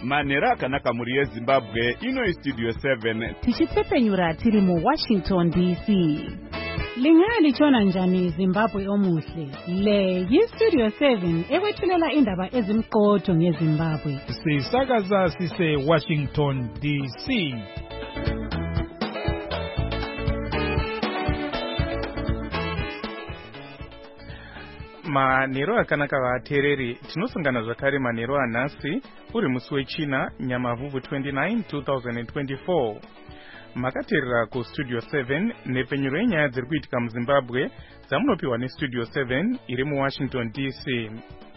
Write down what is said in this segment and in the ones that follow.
Manera akanaka muri Zimbabwe ino Studio 7 tichitsepenyura tiri mu Washington DC. Lingali chona njani Zimbabwe omuhle. Le yi-Studio 7 ekwethulela indaba ezimqotho ngeZimbabwe. Sisakaza sise Washington DC. Manero akanaka vatereri tinosungana zvakare manero anhasi uri musi wechina Nyamavhuvhu 29 2024. Makateerera kuStudio 7 nepfenyuro yenyaya dziri kuitika muZimbabwe dzamunopiwa neStudio 7 iri muWashington DC.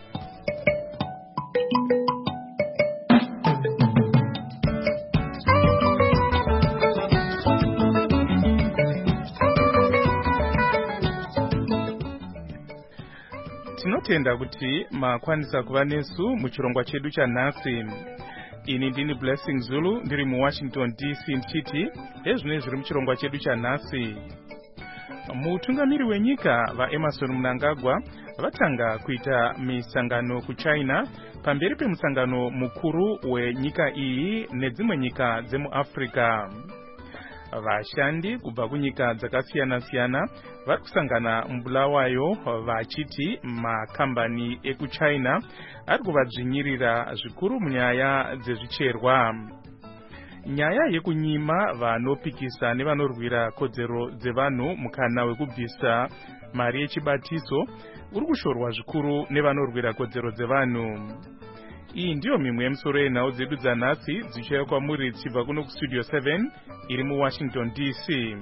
Tinotenda kuti makwanisa kuva nesu muchirongwa chedu chanhasi. Ini ndini Blessing Zulu ndiri muWashington DC ndichiti ezvino zviri muchirongwa chedu chanhasi. Mutungamiri wenyika vaEmmerson Mnangagwa vatanga kuita misangano kuChina pamberi pemusangano mukuru wenyika iyi nedzimwe nyika dzemuAfrica. Vashandi kubva kunyika dzakasiyana-siyana vari kusangana mubulawayo vachiti makambani ekuChina ari kuvadzvinyirira zvikuru munyaya dzezvicherwa. Nyaya yekunyima vanopikisa nevanorwira kodzero dzevanhu mukana wekubvisa mari yechibatiso uri kushorwa zvikuru nevanorwira kodzero dzevanhu. Iyi ndiyo mimwe yemusoro yenhau dzedu dzanhasi dzichauya kwamuri dzichibva kuno kuStudio 7 iri muWashington DC.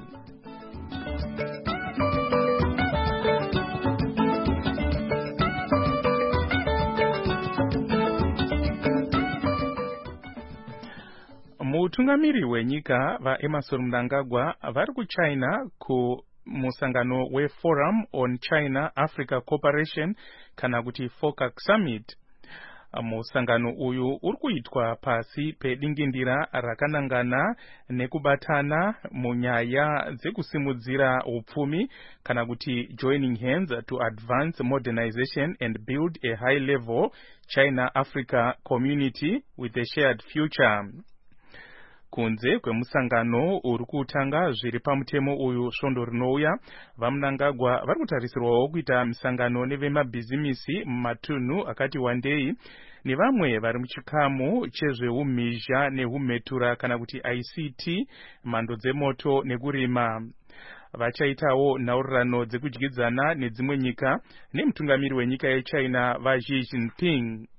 Mutungamiri wenyika vaEmmerson Mnangagwa vari kuChina kumusangano weForum on China Africa Cooperation kana kuti FOCAC Summit. Musangano uyu uri kuitwa pasi pedingindira rakanangana nekubatana munyaya dzekusimudzira upfumi kana kuti joining hands to advance modernization and build a high level China-Africa community with a shared future. Kunze kwemusangano uri kutanga zviri pamutemo uyu svondo rinouya, vaMnangagwa vari kutarisirwawo kuita misangano nevemabhizimisi mumatunhu akati wandei nevamwe vari muchikamu chezveumhizha nehumhetura kana kuti ICT, mhando dzemoto nekurima. Vachaitawo nhaurirano dzekudyidzana nedzimwe nyika nemutungamiri wenyika yeChina vaXi Jinping.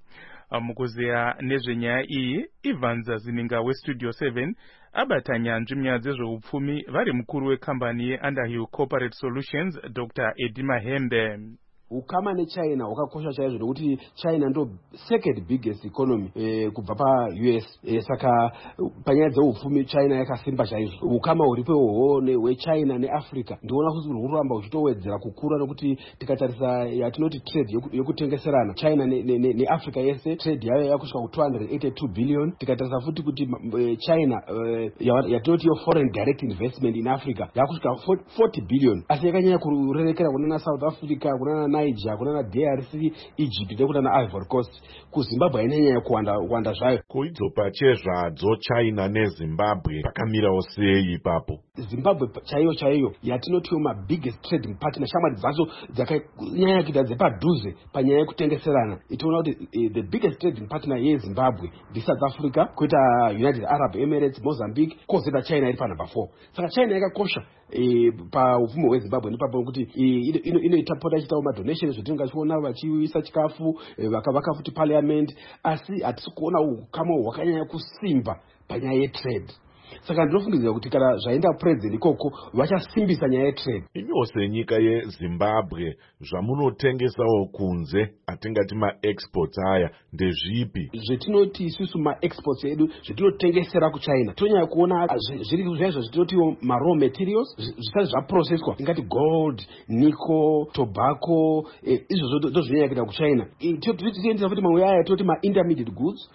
Mukuzeya nezvenyaya iyi, Ivan Zazininga weStudio 7 abata nyanzvi munyaya dzezveupfumi vari mukuru wekambani yeUnderhill Corporate Solutions Dr. Eddie Mahembe. Ukama neChina wakakosha chaizvo nokuti China ndo second biggest economy kubva paUS. Saka panyaya dzeupfumi China yakasimba chaizvo. Ukama huripo hweChina neAfrica ndiona kuti uri kuramba uchitowedzera kukura nokuti tikatarisa yatinoti trade yekutengeserana China neAfrica yese trade yayo yakusvika ku$282 billion. Tikatarisa futi kuti China yatinoti yo foreign direct investment in Africa yakusvika 40 billion. Asi yakanyanya kurerekera kuna South Africa, kuna Niger, kuna DRC, Egypt nekuna Ivory Coast. KuZimbabwe hainanyanya kuwanda zvayo. Kuidzopa chezvadzo China neZimbabwe pakamirawo sei ipapo? Zimbabwe chaiyo yatinotiwo biggest trading partner, shamwari dzacho dzakanyanya kuita dzepadhuze panyaya yekutengeserana. Itoona kuti the biggest trading partner yeZimbabwe ndi South Africa, kuita United Arab Emirates, Mozambique, kozeta China iri panumber 4. Saka China yakakosha paupfumi hweZimbabwe nepapo kuti inoita pota ichitawo madonations zvetingachiona vachiisa chikafu, vakavaka futi parliament, asi hatisi kuona ukama hwakanyanya kusimba panyaya yetrade. Saka ndinofungidzira kuti kana zvaenda president ikoko vachasimbisa nyaya yetrade. Imiwo senyika yeZimbabwe zvamunotengesawo kunze atingati maexports aya ndezvipi? Zvetinoti isusu maexports edu zvetinotengesera kuChina tonyanya kuona zviri zvaizvo zvetinotiwo maraw materials zvisati zvaprocesswa, tingati gold, nickel, tobacco, izvo ndozvinonyanya kuita kuChina. Tichiendesa futi mamwe aya tinoti ma-intermediate goods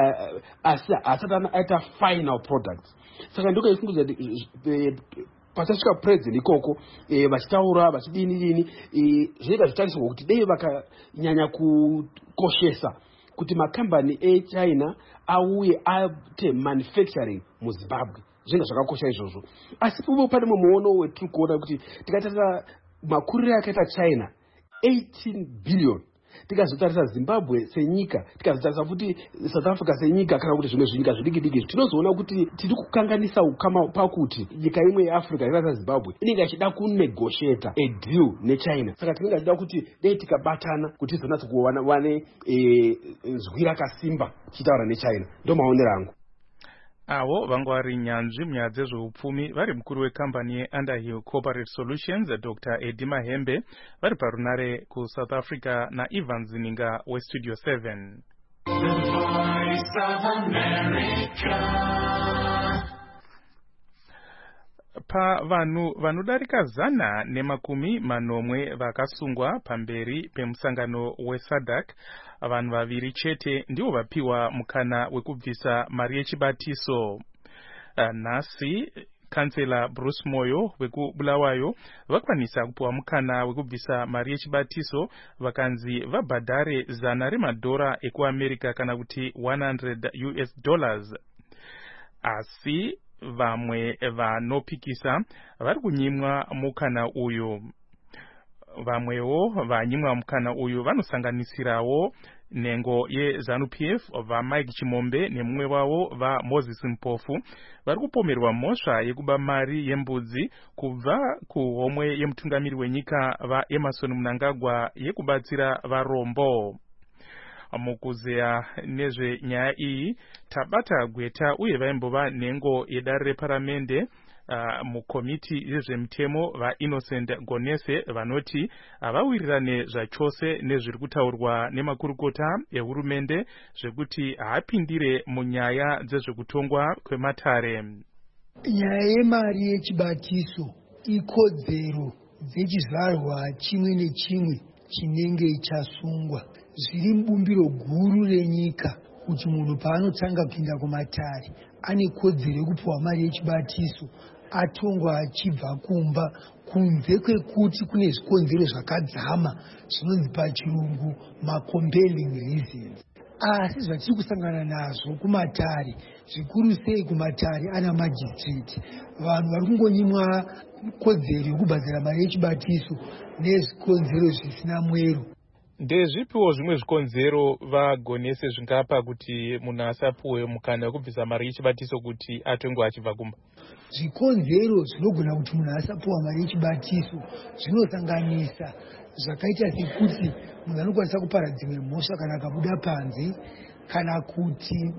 asi asati aita final products. Saka ndokaifungidzira kuti pasasvika president ikoko vachitaura vachidini zvinoita zvitarisirwa kuti dei vakanyanya kukoshesa kuti makambani eChina auye aite manufacturing muZimbabwe. Zvinhu zvakakosha izvozvo. Asi pane mumwe muono wetiri kuona kuti tikatarisa makuriro akaita China 18 billion, tikazotarisa Zimbabwe senyika, tikazotarisa futi South Africa senyika, kana kuti zvimwe zvinyika zvidiki, tinozoona kuti tiri kukanganisa ukama pakuti nyika imwe yeAfrica yakaita Zimbabwe inenge ichida kunegotiate a deal neChina. Saka tinenge tichida kuti dai tikabatana kuti tizonatsa kuwane nzwi rakasimba tichitaura neChina. Ndo maonero angu. Avo vanga vari nyanzvi munyaya dzezveupfumi vari mukuru wekambani yeUnderhill Corporate Solutions Dr. Eddie Mahembe vari parunare kuSouth Africa naIvan Zininga weStudio 7. The Voice of America. Pa vanhu vanodarika 180 vakasungwa pamberi pemusangano weSADC, vanhu vaviri chete ndivo vapiwa mukana wekubvisa mari yechibatiso. Nhasi kansela Bruce Moyo wekubulawayo vakwanisa kupiwa mukana wekubvisa mari yechibatiso, vakanzi vabhadhare $100 ekuAmerica kana kuti $100. Asi vamwe vanopikisa vari kunyimwa mukana uyu. Vamwewo vanyimwa mukana uyu vanosanganisirawo nhengo yeZANU-PF vaMike Chimombe nemumwe wavo vaMoses Mpofu vari kupomerwa mhosva yekuba mari yembudzi kubva kuhomwe yemutungamiri wenyika vaEmmerson Mnangagwa yekubatsira varombo. Mukuzeya nezvenyaya iyi tabata gweta uye vaimbova nhengo yedare reparamende mukomiti yezvemutemo vaInnocent Gonese vanoti havawirirane zvachose nezviri kutaurwa nemakurukota ehurumende zvekuti haapindire munyaya dzezvekutongwa kwematare. Nyaya yemari yechibatiso ikodzero dzechizvarwa chimwe nechimwe chinenge chasungwa. Zviri mubumbiro guru renyika kuti munhu paanotanga kupinda kumatare ane kodzero yekupiwa mari yechibatiso atongwa achibva kumba, kunze kwekuti kune zvikonzero zvakadzama zvinonzi pachirungu macompelling reasons. Asi zvatiri kusangana nazvo kumatare, zvikuru sei kumatare ana magistrate, vanhu vari kungonyimwa kodzero yekubhadhara mari yechibatiso nezvikonzero zvisina mwero. Ndezvipiwo zvimwe zvikonzero vaGonese zvingapa kuti munhu asapuwe mukana wekubvisa mari yechibatiso kuti atongwe achibva kumba? Zvikonzero zvinogona kuti munhu asapuwa mari yechibatiso zvinosanganisa zvakaita sekuti munhu anokwanisa kupara dzimwe mhosva kana akabuda panze, kana kuti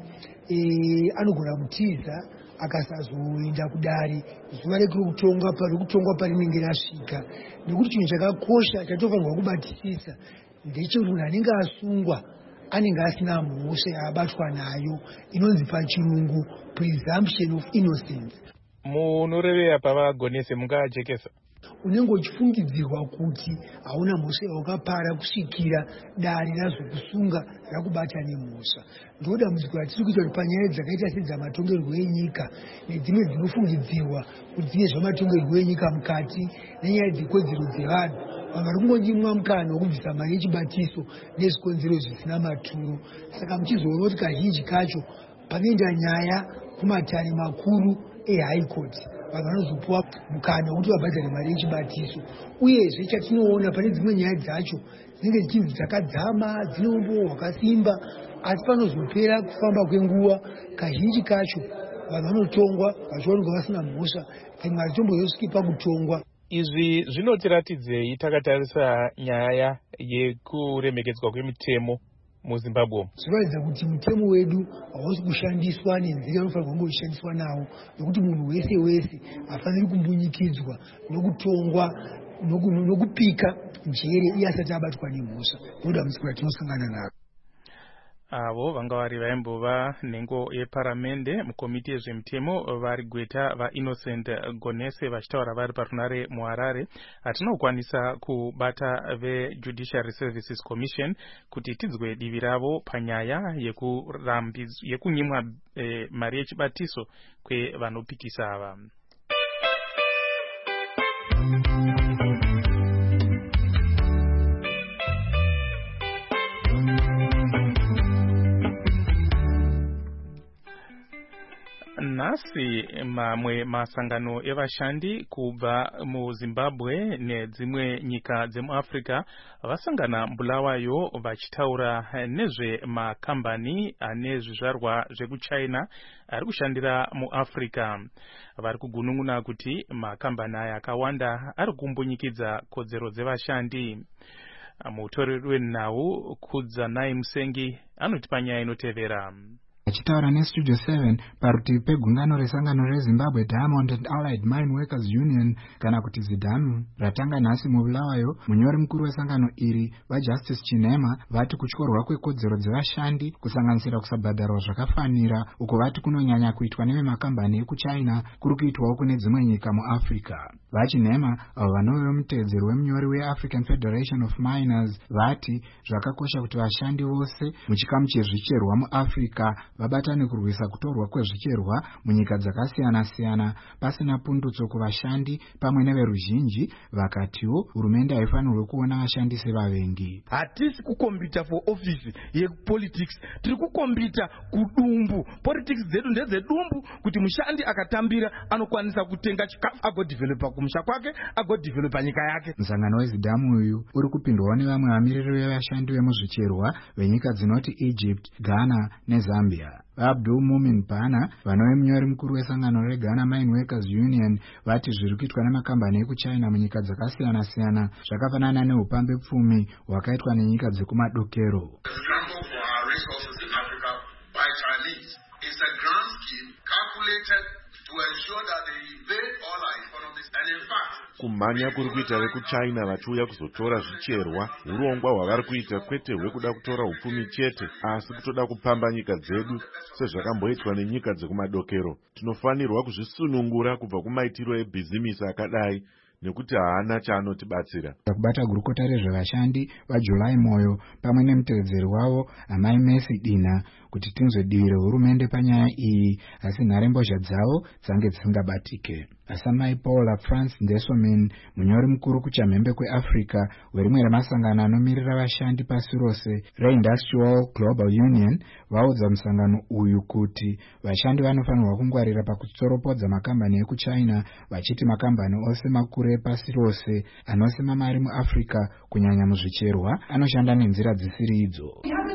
anogona kutiza akasazoenda kudare zuva rekutongwa parinenge rasvika. Nekuti chinhu chakakosha chatofanirwa kubatisisa ndechekuti munhu anenge asungwa anenge asina mhosva yaabatwa nayo, inonzi pachirungu presumption of innocence. Munoreveya pavaGonese mungaajekesa? Unenge uchifungidzirwa kuti hauna mhosva yaukapara kusvikira dare razvokusunga rakubata nemhosva. Ndodambudziko ratiri kuita kuti panyaya dzakaita sedzamatongerwo enyika nedzimwe dzinofungidzirwa kuti dzine zvamatongerwo enyika mukati nenyaya dzekodzero dzevanhu, vanhu vari kungonyimwa mukana wekubvisa mari yechibatiso nezvikonzero zvisina maturo. Saka muchizoona kuti kazhinji kacho panoenda nyaya kumatare makuru eHigh Court, vanhu vanozopuwa mukana wekuti vabhadhare mari yechibatiso. Uyezve chatinoona pane dzimwe nyaya dzacho dzinenge dzichinzi dzakadzama, dzine umbo hwakasimba, asi panozopera kufamba kwenguva kazhinji kacho vanhu vanotongwa vachionekwa vasina mhosva, dzimwe hadzitomboyosviki pakutongwa. Izvi zvinotiratidzei takatarisa nyaya yekuremekedzwa kwemitemo muZimbabwe? Zvinoratidza kuti mutemo wedu hausi kushandiswa nenzira unofanirwa kunge uchishandiswa nawo, nekuti munhu wese wese hafaniri kumbunyikidzwa nokutongwa nokupika njere iye asati abatwa nemhosva. Ndodambudziko ratinosangana naro. Avo vanga vari vaimbova nhengo yeparamende mukomiti yezvemutemo vari gweta vaInnocent Gonese vachitaura vari parunare muHarare. Hatina kukwanisa kubata veJudiciary Services Commission kuti tidzwe divi ravo panyaya yekunyimwa mari yechibatiso kwevanopikisa ava. nhasi mamwe masangano evashandi kubva muZimbabwe nedzimwe nyika dzemuAfrica vasangana Bulawayo vachitaura nezvemakambani ane zvizvarwa zvekuChina ari kushandira muAfrica. Vari kugunun'una kuti makambani aya akawanda ari kumbunyikidza kodzero dzevashandi. Mutoreri wenhau Kudzanai Musengi anoti panyaya inotevera. Achitaura neStudio 7 parutivi pegungano resangano reZimbabwe Diamond and Allied Mine Workers Union kana kuti ZIDAMU ratanga nhasi muBulawayo, munyori mukuru wesangano iri vaJustice Chinema vati kutyorwa kwekodzero dzevashandi kusanganisira kusabhadharwa zvakafanira uko vati kunonyanya kuitwa nevemakambani ekuChina kuri kuitwawo kune dzimwe nyika muAfrica. VaChinema avo vanove mutedzeri wemunyori weAfrican Federation of Miners vati zvakakosha kuti vashandi vose muchikamu chezvicherwa muAfrica vabatane kurwisa kutorwa kwezvicherwa munyika dzakasiyana-siyana pasina pundutso kuvashandi pamwe neveruzhinji. Vakatiwo hurumende haifanirwe kuona vashandi sevavengi. Hatisi kukombita for office yepolitics, tiri kukombita kudumbu. Politics dzedu ndedzedumbu kuti mushandi akatambira anokwanisa kutenga chikafu agodevelopa kumusha kwake agodevelopa nyika yake. Musangano weZIDAMU uyu uri kupindwawo nevamwe vamiriri vevashandi vemuzvicherwa venyika dzinoti Egypt, Ghana neZambia. Abdul Mumin Bana vanove munyori mukuru wesangano reGhana Mine Workers Union vati zviri kuitwa nemakambani ekuChina munyika dzakasiyana-siyana zvakafanana neupambe pfumi hwakaitwa nenyika dzekumadokero. Kumhanya kuri kuita vekuChina vachiuya kuzotora zvicherwa, urongwa hwavari kuita kwete hwekuda kutora upfumi chete, asi kutoda kupamba nyika dzedu sezvakamboitwa nenyika dzekumadokero. Tinofanirwa kuzvisunungura kubva kumaitiro ebhizimisi akadai nekuti haana chaanotibatsira. Kubata gurukota rezvevashandi vaJulai Moyo pamwe nemutevedzeri wavo Amai Messi Dina kuti tinzwedivire hurumende panyaya iyi, asi nharembozha dzavo dzange dzisingabatike. Asamai Paula France Ndesomin, munyori mukuru kuchamhembe kweAfrica werimwe remasangano anomirira vashandi pasi rose reIndustrial Global Union, vaudza musangano uyu kuti vashandi vanofanirwa kungwarira pakutsoropodza makambani ekuChina, vachiti makambani ose makuru epasi rose anosema mari muAfrica kunyanya muzvicherwa anoshanda nenzira dzisiri idzo.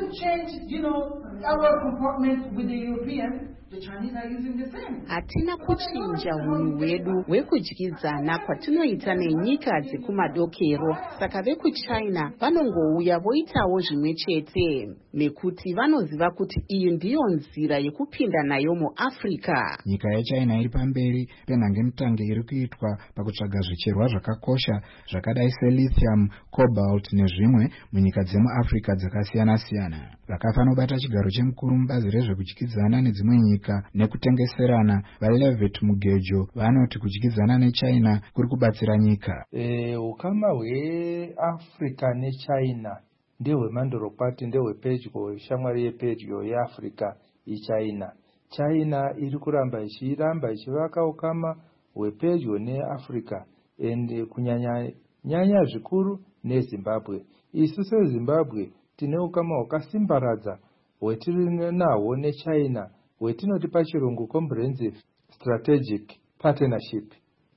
Hatina kuchinja hunhu hwedu hwekudyidzana kwatinoita nenyika dzekumadokero, saka vekuChina vanongouya voitawo zvimwe chete nekuti vanoziva kuti iyi ndiyo nzira yekupinda nayo muAfrica. Nyika yeChina iri pamberi penhangemutange iri kuitwa pakutsvaga zvicherwa zvakakosha zvakadai selithium, cobalt nezvimwe munyika dzemuAfrica dzakasiyana-siyana. Vakafanobata chigaro chemukuru mubazi rezvekudyidzana nedzimwe nyika nekutengeserana vaLevitt Mugejo vanoti kudyidzana neChina kuri kubatsira nyika. Ukama hweAfrica neChina ndehwemandorokwati, ndehwepedyo, shamwari yepedyo yeAfrica iChina. China iri kuramba ichivaka ukama hwepedyo neAfrica ende kunyanya zvikuru neZimbabwe. Isu seZimbabwe tine ukama hwakasimbaradza hwetiri nahwo neChina hwetinoti pachirungu Comprehensive Strategic Partnership.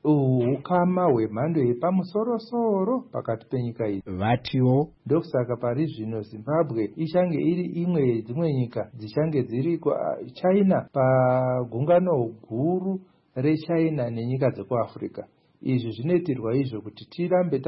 Ukama hwemhando yepamusoro-soro pakati penyika idzi. Vatiwo ndokusaka pari zvino Zimbabwe ichange iri imwe yedzimwe nyika dzichange dziri China pagungano guru reChina nenyika dzekuAfrica. Izvi zvinoitirwa izvo kuti tirambe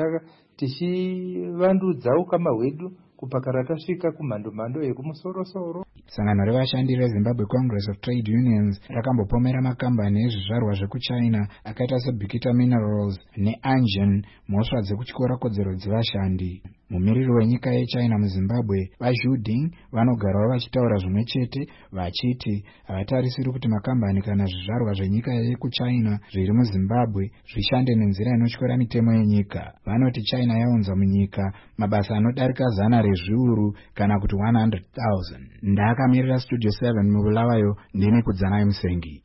tichivandudza ukama hwedu kupakara tasvika kumhando yekumusoro-soro. Sangano revashandi reZimbabwe Congress of Trade Unions rakambopomera makambani ezvizvarwa zvekuChina akaita seBikita Minerals neAngen mhosva dzekutyora kodzero dzevashandi. Mumiriri wenyika yeChina muZimbabwe vaZhu Ding vanogarawo vachitaura zvimwe chete vachiti havatarisiri kuti makambani kana zvizvarwa zvenyika yekuChina zviri muZimbabwe zvishande nenzira inotyora mitemo yenyika. Vanoti China yaunza munyika mabasa anodarika 100 rezviuru kana kuti 100,000. Ndakamirira Studio 7 muBulawayo ndine Kudzanai Musengi.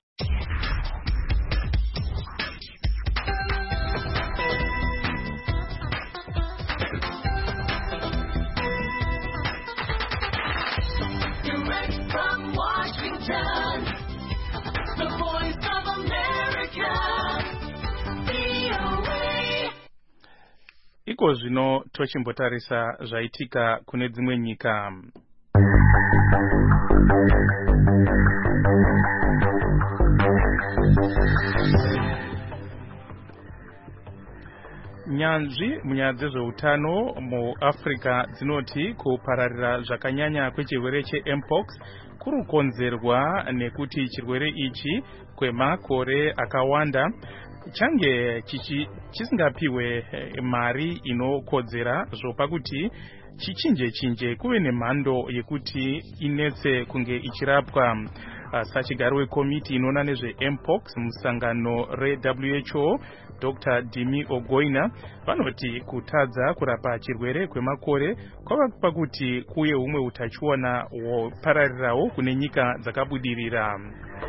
Direct from Washington, the voice iko zvino tochimbotarisa zvaitika kune dzimwe nyika. Nyanzvi munyaya dzezveutano muAfrica dzinoti kupararira zvakanyanya kwechirwere cheMpox kuri kukonzerwa nekuti chirwere ichi kwemakore akawanda change chisingapiwe mari inokodzera zvopa kuti chichinje kuve nemhando yekuti inetse kunge ichirapwa. Sachigaro wekomiti inoona nezveMpox musangano reWHO Dr. Dimi Ogoina vanoti kutadza kurapa chirwere kwemakore kwava pakuti kuye humwe utachiona wopararirawo kune nyika dzakabudirira.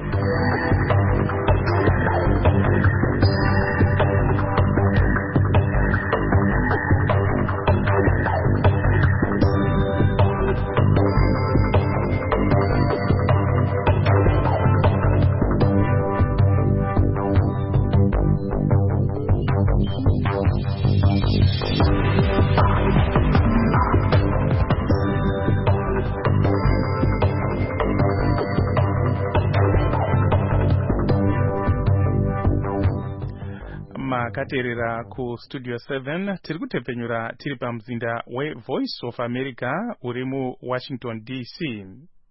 Makaterera ku Studio 7 tiri kutepfenyura tiri pamzinda weVoice of America uri mu Washington DC.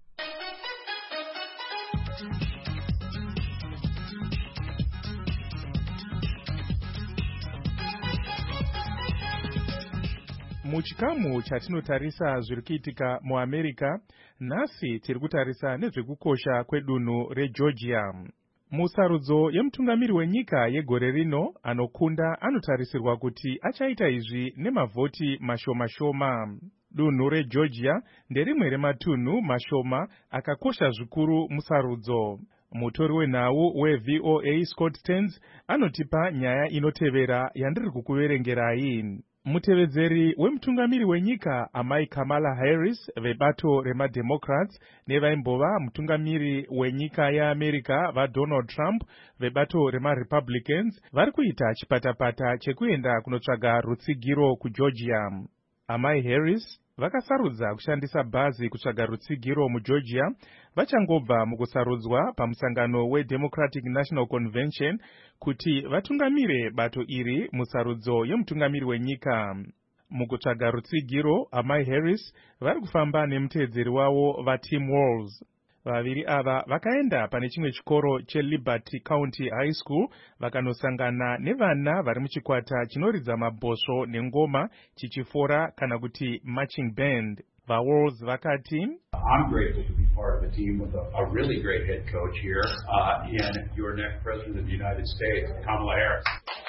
Muchikamu chatinotarisa zviri kuitika muAmerica, nhasi tiri kutarisa nezvekukosha kwedunhu reGeorgia. Musarudzo yemutungamiri wenyika yegore rino anokunda anotarisirwa kuti achaita izvi nemavhoti mashoma. Dunhu reGeorgia nderimwe rematunhu mashoma akakosha zvikuru musarudzo. Mutori wenhau weVOA Scott Stearns anotipa nyaya inotevera yandiri kukuverengerai. Mutevedzeri wemutungamiri wenyika amai Kamala Harris vebato remademocrats nevaimbova mutungamiri wenyika yeAmerica vaDonald Trump vebato remaRepublicans vari kuita chipatapata chekuenda kunotsvaga rutsigiro kuGeorgia. Amai Harris vakasarudza kushandisa bhazi kutsvaga rutsigiro muGeorgia vachangobva mukusarudzwa pamusangano weDemocratic National Convention kuti vatungamire bato iri musarudzo yemutungamiri wenyika. Mukutsvaga rutsigiro, amai Harris vari kufamba nemuteedzeri wavo vaTim Walz. Vaviri ava vakaenda pane chimwe chikoro cheLiberty County High School vakanosangana nevana vari muchikwata chinoridza mabhosvo nengoma chichifora kana kuti marching band. VaWalls vakati, I'm grateful to be part of a team with a really great head coach here and your next president of the United States, Kamala Harris.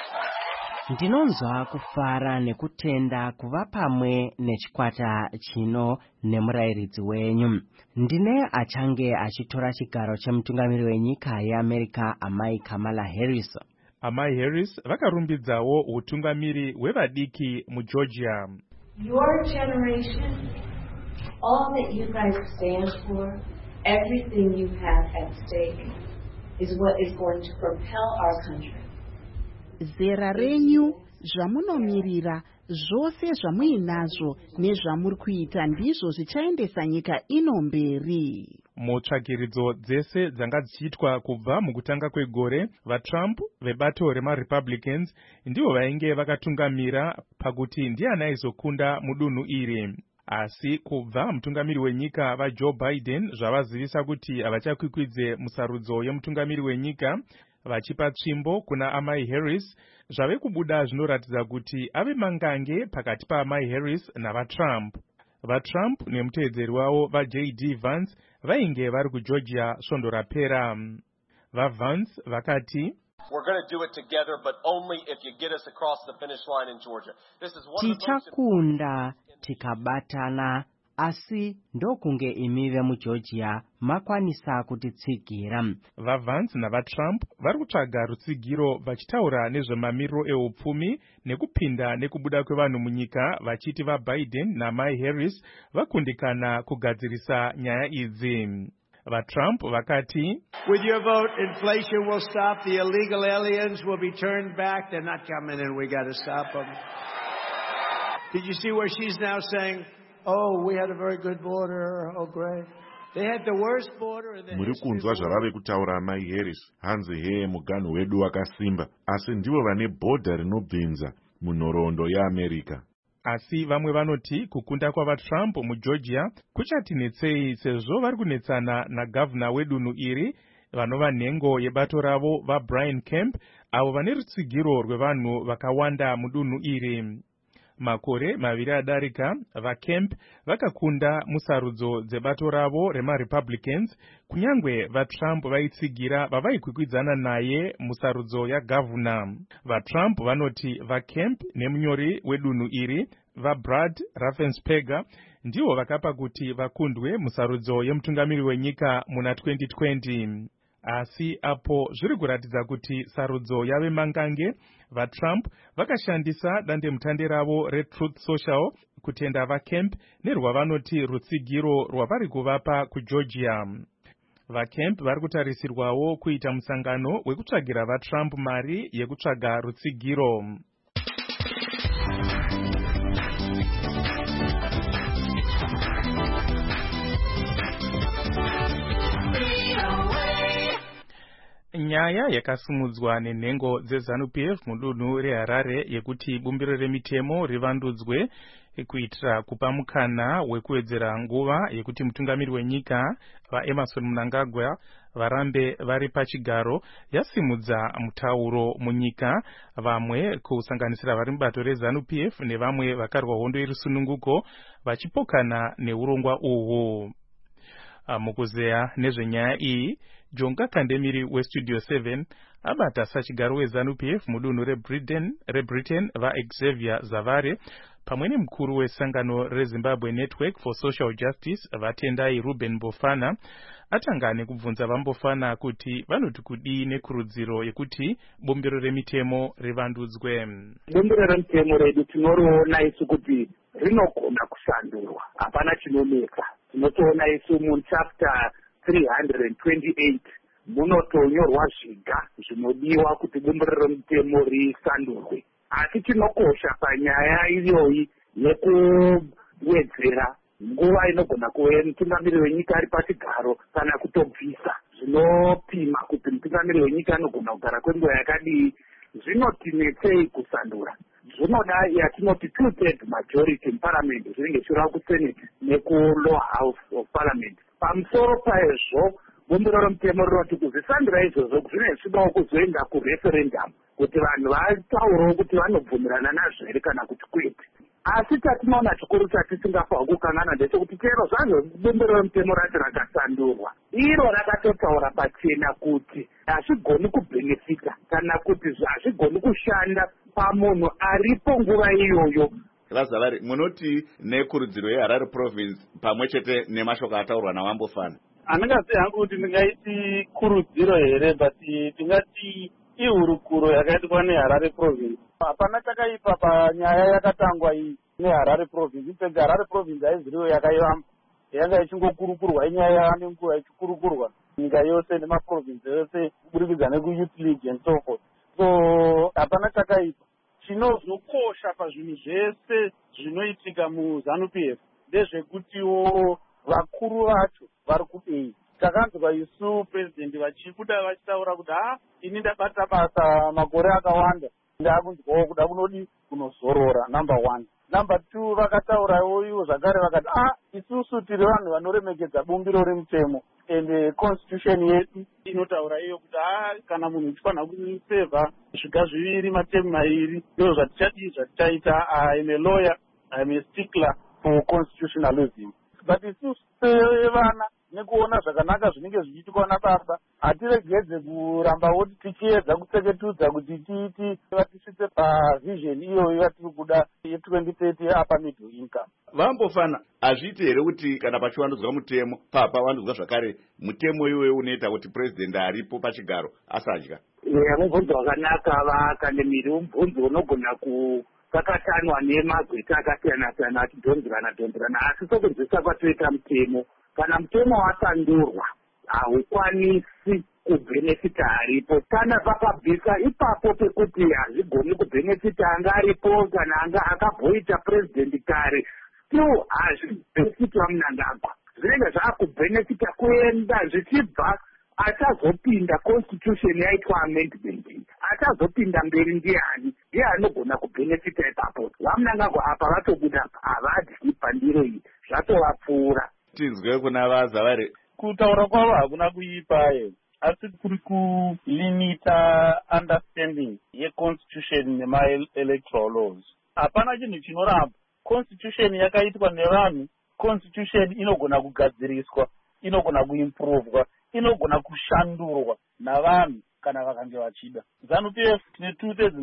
Ndinonzwa kufara nekutenda kuva pamwe nechikwata chino nemurayiridzi wenyu. Ndine achange achitora chigaro chemutungamiri wenyika yeAmerica amai Kamala Harris. Amai Harris vakarumbidzawo utungamiri hwevadiki muGeorgia. Your generation, all that you guys stand for, everything you have at stake is what is going to propel our country. Zera renyu, zvamunomirira, zvose zvamuinazvo nezvamuri kuita ndizvo zvichaendesa nyika ino mberi. Mutsvagiridzo dzese dzanga dzichiitwa kubva mukutanga kwegore, vaTrump vebato remaRepublicans ndivo vainge vakatungamira pakuti ndiani aizokunda mudunhu iri. Asi kubva mutungamiri wenyika vaJoe Biden zvavazivisa kuti havachakwikwidze musarudzo yemutungamiri wenyika, vachipa tsvimbo kuna amai Harris, zvave kubuda zvinoratidza kuti ave mangange pakati paamai Harris navaTrump. VaTrump nemuteedzeri wavo vaJD Vance vainge vari kuGeorgia svondo rapera. VaVance vakati, We're going to do it together, but only if you get us across the finish line in Georgia. This is one of the most tichakunda tikabatana, asi ndokunge imive muGeorgia makwanisa kutitsigira. VaVance navaTrump vari kutsvaga rutsigiro vachitaura nezvemamiriro eupfumi nekupinda nekubuda kwevanhu munyika vachiti vaBiden namai Harris vakundikana kugadzirisa nyaya idzi. VaTrump vakati, With your vote, inflation will stop, the illegal aliens will be turned back, they're not coming in, we got to stop them. Did you see where she's now saying, oh, we had a very good border, oh, great. They had the worst border in the muri kunzwa zvarave kutaura amai Harris. Hanzi heye muganhu wedu wakasimba, asi ndivo vane bhodha rinobvinza munhoroondo yeAmerica. Asi vamwe vanoti kukunda kwavaTrump muGeorgia kuchatinetsei sezvo vari kunetsana nagavhuna wedunhu iri vanova nhengo yebato ravo vaBrian Kemp, avo vane rutsigiro rwevanhu vakawanda mudunhu iri. Makore maviri adarika, vaKemp vakakunda musarudzo dzebato ravo remaRepublicans, kunyangwe vaTrump vaitsigira vavaikwikwidzana naye musarudzo yagavhuna. VaTrump vanoti vaKemp nemunyori wedunhu iri, vaBrad Raffensperger, ndivo vakapa kuti vakundwe musarudzo yemutungamiri wenyika muna 2020. Asi apo zviri kuratidza kuti sarudzo yave mangange, vaTrump vakashandisa dandemutande ravo reTruth Social kutenda vaKemp nerwavanoti rutsigiro rwavari kuvapa kuGeorgia. VaKemp vari kutarisirwawo kuita musangano wekutsvagira vaTrump mari yekutsvaga rutsigiro. Nyaya yakasimudzwa nenhengo dzeZANU-PF mudunhu reHarare yekuti bumbiro remitemo rivandudzwe kuitira kupa mukana wekuwedzera nguva yekuti mutungamiri wenyika vaEmmerson Mnangagwa varambe vari pachigaro yasimudza mutauro munyika, vamwe kusanganisira vari mubato reZANU-PF nevamwe vakarwa hondo iri sununguko vachipokana neurongwa uhwu. Mukuzeya nezvenyaya iyi, Jonga Kandemiri weStudio 7 abata sachigaro weZANU-PF mudunhu reBritain vaXavier Zavare pamwe nemukuru wesangano reZimbabwe Network for Social Justice vaTendai Ruben Bofana atanga nekubvunza vaMbofana kuti vanoti kudii nekurudziro yekuti bumbiro remitemo rivandudzwe. Bumbiro remitemo redu tinoriona isu kuti rinogona kushandurwa, hapana chinoneka. Tinotoona isu muchapter 328 munotonyorwa zviga zvinodiwa kuti bumbiro remitemo risandurwe. Asi chinokosha panyaya iyoyi yekuwedzera nguva inogona kuve mutungamiri wenyika ari pachigaro kana kutobvisa, zvinopima kuti mutungamiri wenyika anogona kugara kwenguva yakadii, zvinotinetsei kusandura. Zvinoda yatinoti 2/3 majority muparliament, zvinenge zvichireva kusenate nekulower house of parliament. Pamusoro paizvo bumbiro remutemo rinoti kuzvisandura izvozvo zvinenge zvichidawo kuzoenda kureferendum kuti vanhu vataurewo kuti vanobvumirana nazvo here kana kuti kwete. Asi chatinoona chikuru chatisingafanira kukanganwa ndechekuti chero zvazvo bumbiro remutemo rati rakasandurwa, iro rakatotaura pachena kuti hazvigoni kubhenefita kana kuti hazvigoni kushanda pamunhu aripo nguva iyoyo. Vazavari, munoti nekurudziro yeHarare province pamwe chete nemashoko ataurwa naVambofana? Handingazivi hangu kuti ndingaiti kurudziro here, but tingati ihurukuro yakaitwa neHarare province. Hapana chakaipa panyaya yakatangwa iyi neHarare province. Pega Harare province haiziriwo yakaivamba, yanga ichingokurukurwa inyaya nenguva ichikurukurwa nyika yose nemaprovince yose kuburikidza nekuyouth league and so forth. So hapana chakaipa. Chinozokosha pazvinhu zvese zvinoitika muZANU-PF ndezvekutiwo vakuru vacho vari kudei. Takanzwa isu president vachibuda vachitaura kuti ini ndabata basa makore akawanda, ndakunzwawo kuda kunodi kunozorora, number 1. Number 2, vakataurawo ivo zvakare vakati isusu tiri vanhu vanoremekedza bumbiro remutemo and constitution yedu inotaura iyo kuti kana munhu uchifanira kusevha zviga 2 matemu 2 ndizvo zvatichadii zvatichaita. I'm a lawyer, I'm a stickler for constitutionalism. But isusu sevana nekuona zvakanaka zvinenge zvichiitikwa nabasa, hatiregedze kuramba woti tichiedza kutseketudza kuti tiiti vatisvitse pavision iyoyo yatiri kuda ye2030 apa middle income. Vambofana, hazviiti here kuti kana pachivandudzwa mutemo pavandudzwa zvakare mutemo iwoyo unoita kuti president aripo pachigaro asadya? Mubvunzo wakanaka vaKandemiri, mubvunzo unogona kutakatanwa nemagweta akasiyana-siyana achidhonzerana, asi sokunzwisa kwatoita mutemo. Kana mutemo wasandurwa, haukwanisi kubhenefita aripo. Kana pakabvisa ipapo pekuti hazvigoni kubhenefita anga aripo kana anga akabhoita purezidhendi kare, still hazvibhenefitwa Mnangagwa. Zvinenge zvakubhenefita kuenda zvichibva achazopinda constitution yaitwa amendment, achazopinda mberi ndiani, ndiye anogona kubhenefita ipapo. VaMnangagwa apa vatobuda havadyi pandiro iyi, zvatovapfuura. Tinzwe kuna vaZavari. Kutaura kwavo hakuna kuipaye, asi kuri kulimita understanding yeconstitution nema-electoral laws. Hapana chinhu chinoramba. Constitution yakaitwa nevanhu, constitution inogona kugadziriswa, inogona kuimprovwa, inogona kushandurwa navanhu kana vakange vachida. ZANU-PF tine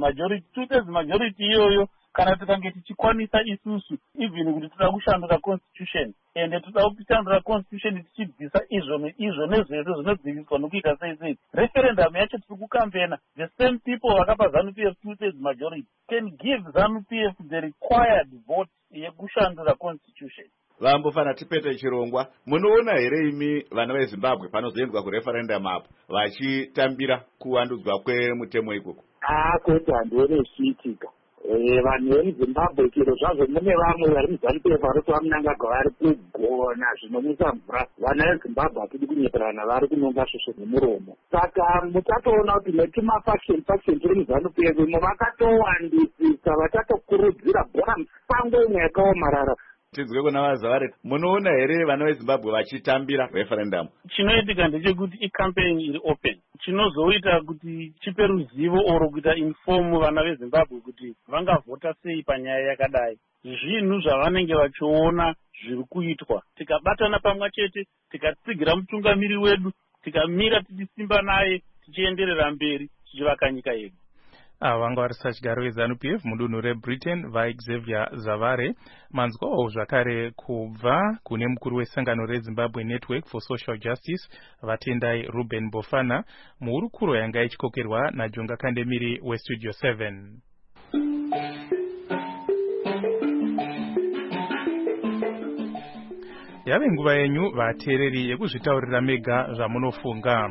2/3 majority iyoyo. Kana tikange tichikwanisa isusu even kuti toda kushandura constitution ende toda kushandura constitution tichibvisa izvo nezvese zvinodziviswa nokuita sei, referendum yacho tiri kukampena, the same people vakapa ZANU-PF 2/3 majority can give ZANU-PF the required vote yekushandura constitution. Vambofana tipete chirongwa. Munoona here imi vana veZimbabwe panozoendwa kureferendum apo vachitambira kuwandudzwa kwemutemo ikoko? Kwete handione zvichiitika. Vanhu vemuZimbabwe chero zvazvo mune vamwe vari muZANU-PF varoti vaMnangagwa vari kugona zvinomwisa mvura. Vana veZimbabwe hatidi kunyeperana, vari kunonga svosvo nemuromo. Saka muchatoona kuti netumafaction turi muZANU-PF imo vakatowandisisa, vachatokurudzira bhora musango imwe yakaomarara. Tinzwe kuna vaZavari. Munoona here vana veZimbabwe vachitambira referendum? Chinoitika ndechekuti icampaign iri open. Chinozoita kuti chipe ruzivo oro kuita inform vana veZimbabwe kuti vangavhota sei panyaya yakadai. Zvinhu zvavanenge vachiona zviri kuitwa. Tikabatana pamwe chete, tikatsigira mutungamiri wedu, tikamira tichisimba naye, tichienderera mberi, tichivaka nyika yedu. Vanga vari sachigaro weZANU-PF mudunhu reBritain vaXavier Zavare. Manzwawo zvakare kubva kune mukuru wesangano reZimbabwe Network for Social Justice Vatendai Ruben Bofana muhurukuro yanga ichikokerwa naJonga Kandemiri weStudio 7. Yave nguva yenyu vateereri yekuzvitaurira mega zvamunofunga.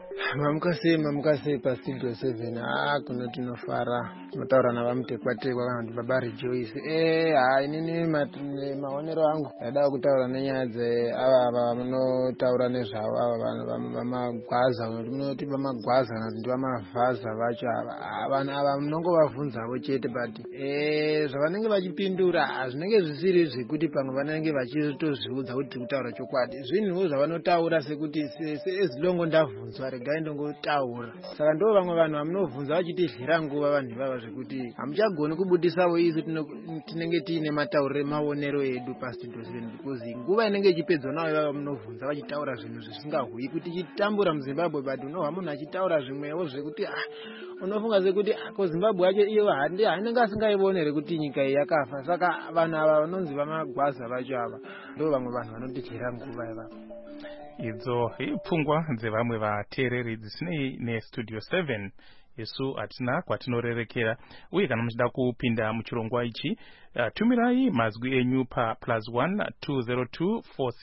Mamukase paStudio 7 kuno tinofara tinotaura navamutekwatekwa kana kuti Baba Rejoice. Inini maonero angu ndada kutaura nenyaya dzeava vanotaura nezvavo ava vamagwaza, munoti vamagwaza kana kuti vamavhaza vacho vanhu ava munongovabvunzavo chete, but zvavanenge vachipindura hazvinenge zvisiri zvekuti pamwe vanenge vachitozviudza kuti tiri kutaura chokwadi. Zvinhuwo zvavanotaura sekuti ezilongo ndabvunzwa regai ndongotaura. Saka ndo vamwe vanhu vamunovhunza vachitidyira nguva vanhu ivava zvekuti hamuchagoni kubudisawo isu tinenge tiine matauriro maonero edu paStudio 7 because nguva inenge ichipedzwa nawo ivava munovhunza vachitaura zvinhu zvisingahuyi kuti chitambura muZimbabwe, but unohwa munhu achitaura zvimwewo zvekuti unofunga sekuti kuZimbabwe yacho iyo hanenge asingaivonere kuti nyika iyi yakafa. Saka vanhu ava vanonzi vamagwaza vacho ava ndo vamwe vanhu vanotidyira nguva ivava. Idzo ipfungwa dzevamwe vateereri dzisinei neStudio 7. Isu hatina kwatinorerekera, uye kana muchida kupinda muchirongwa ichi tumirai mazwi enyu pa +1 202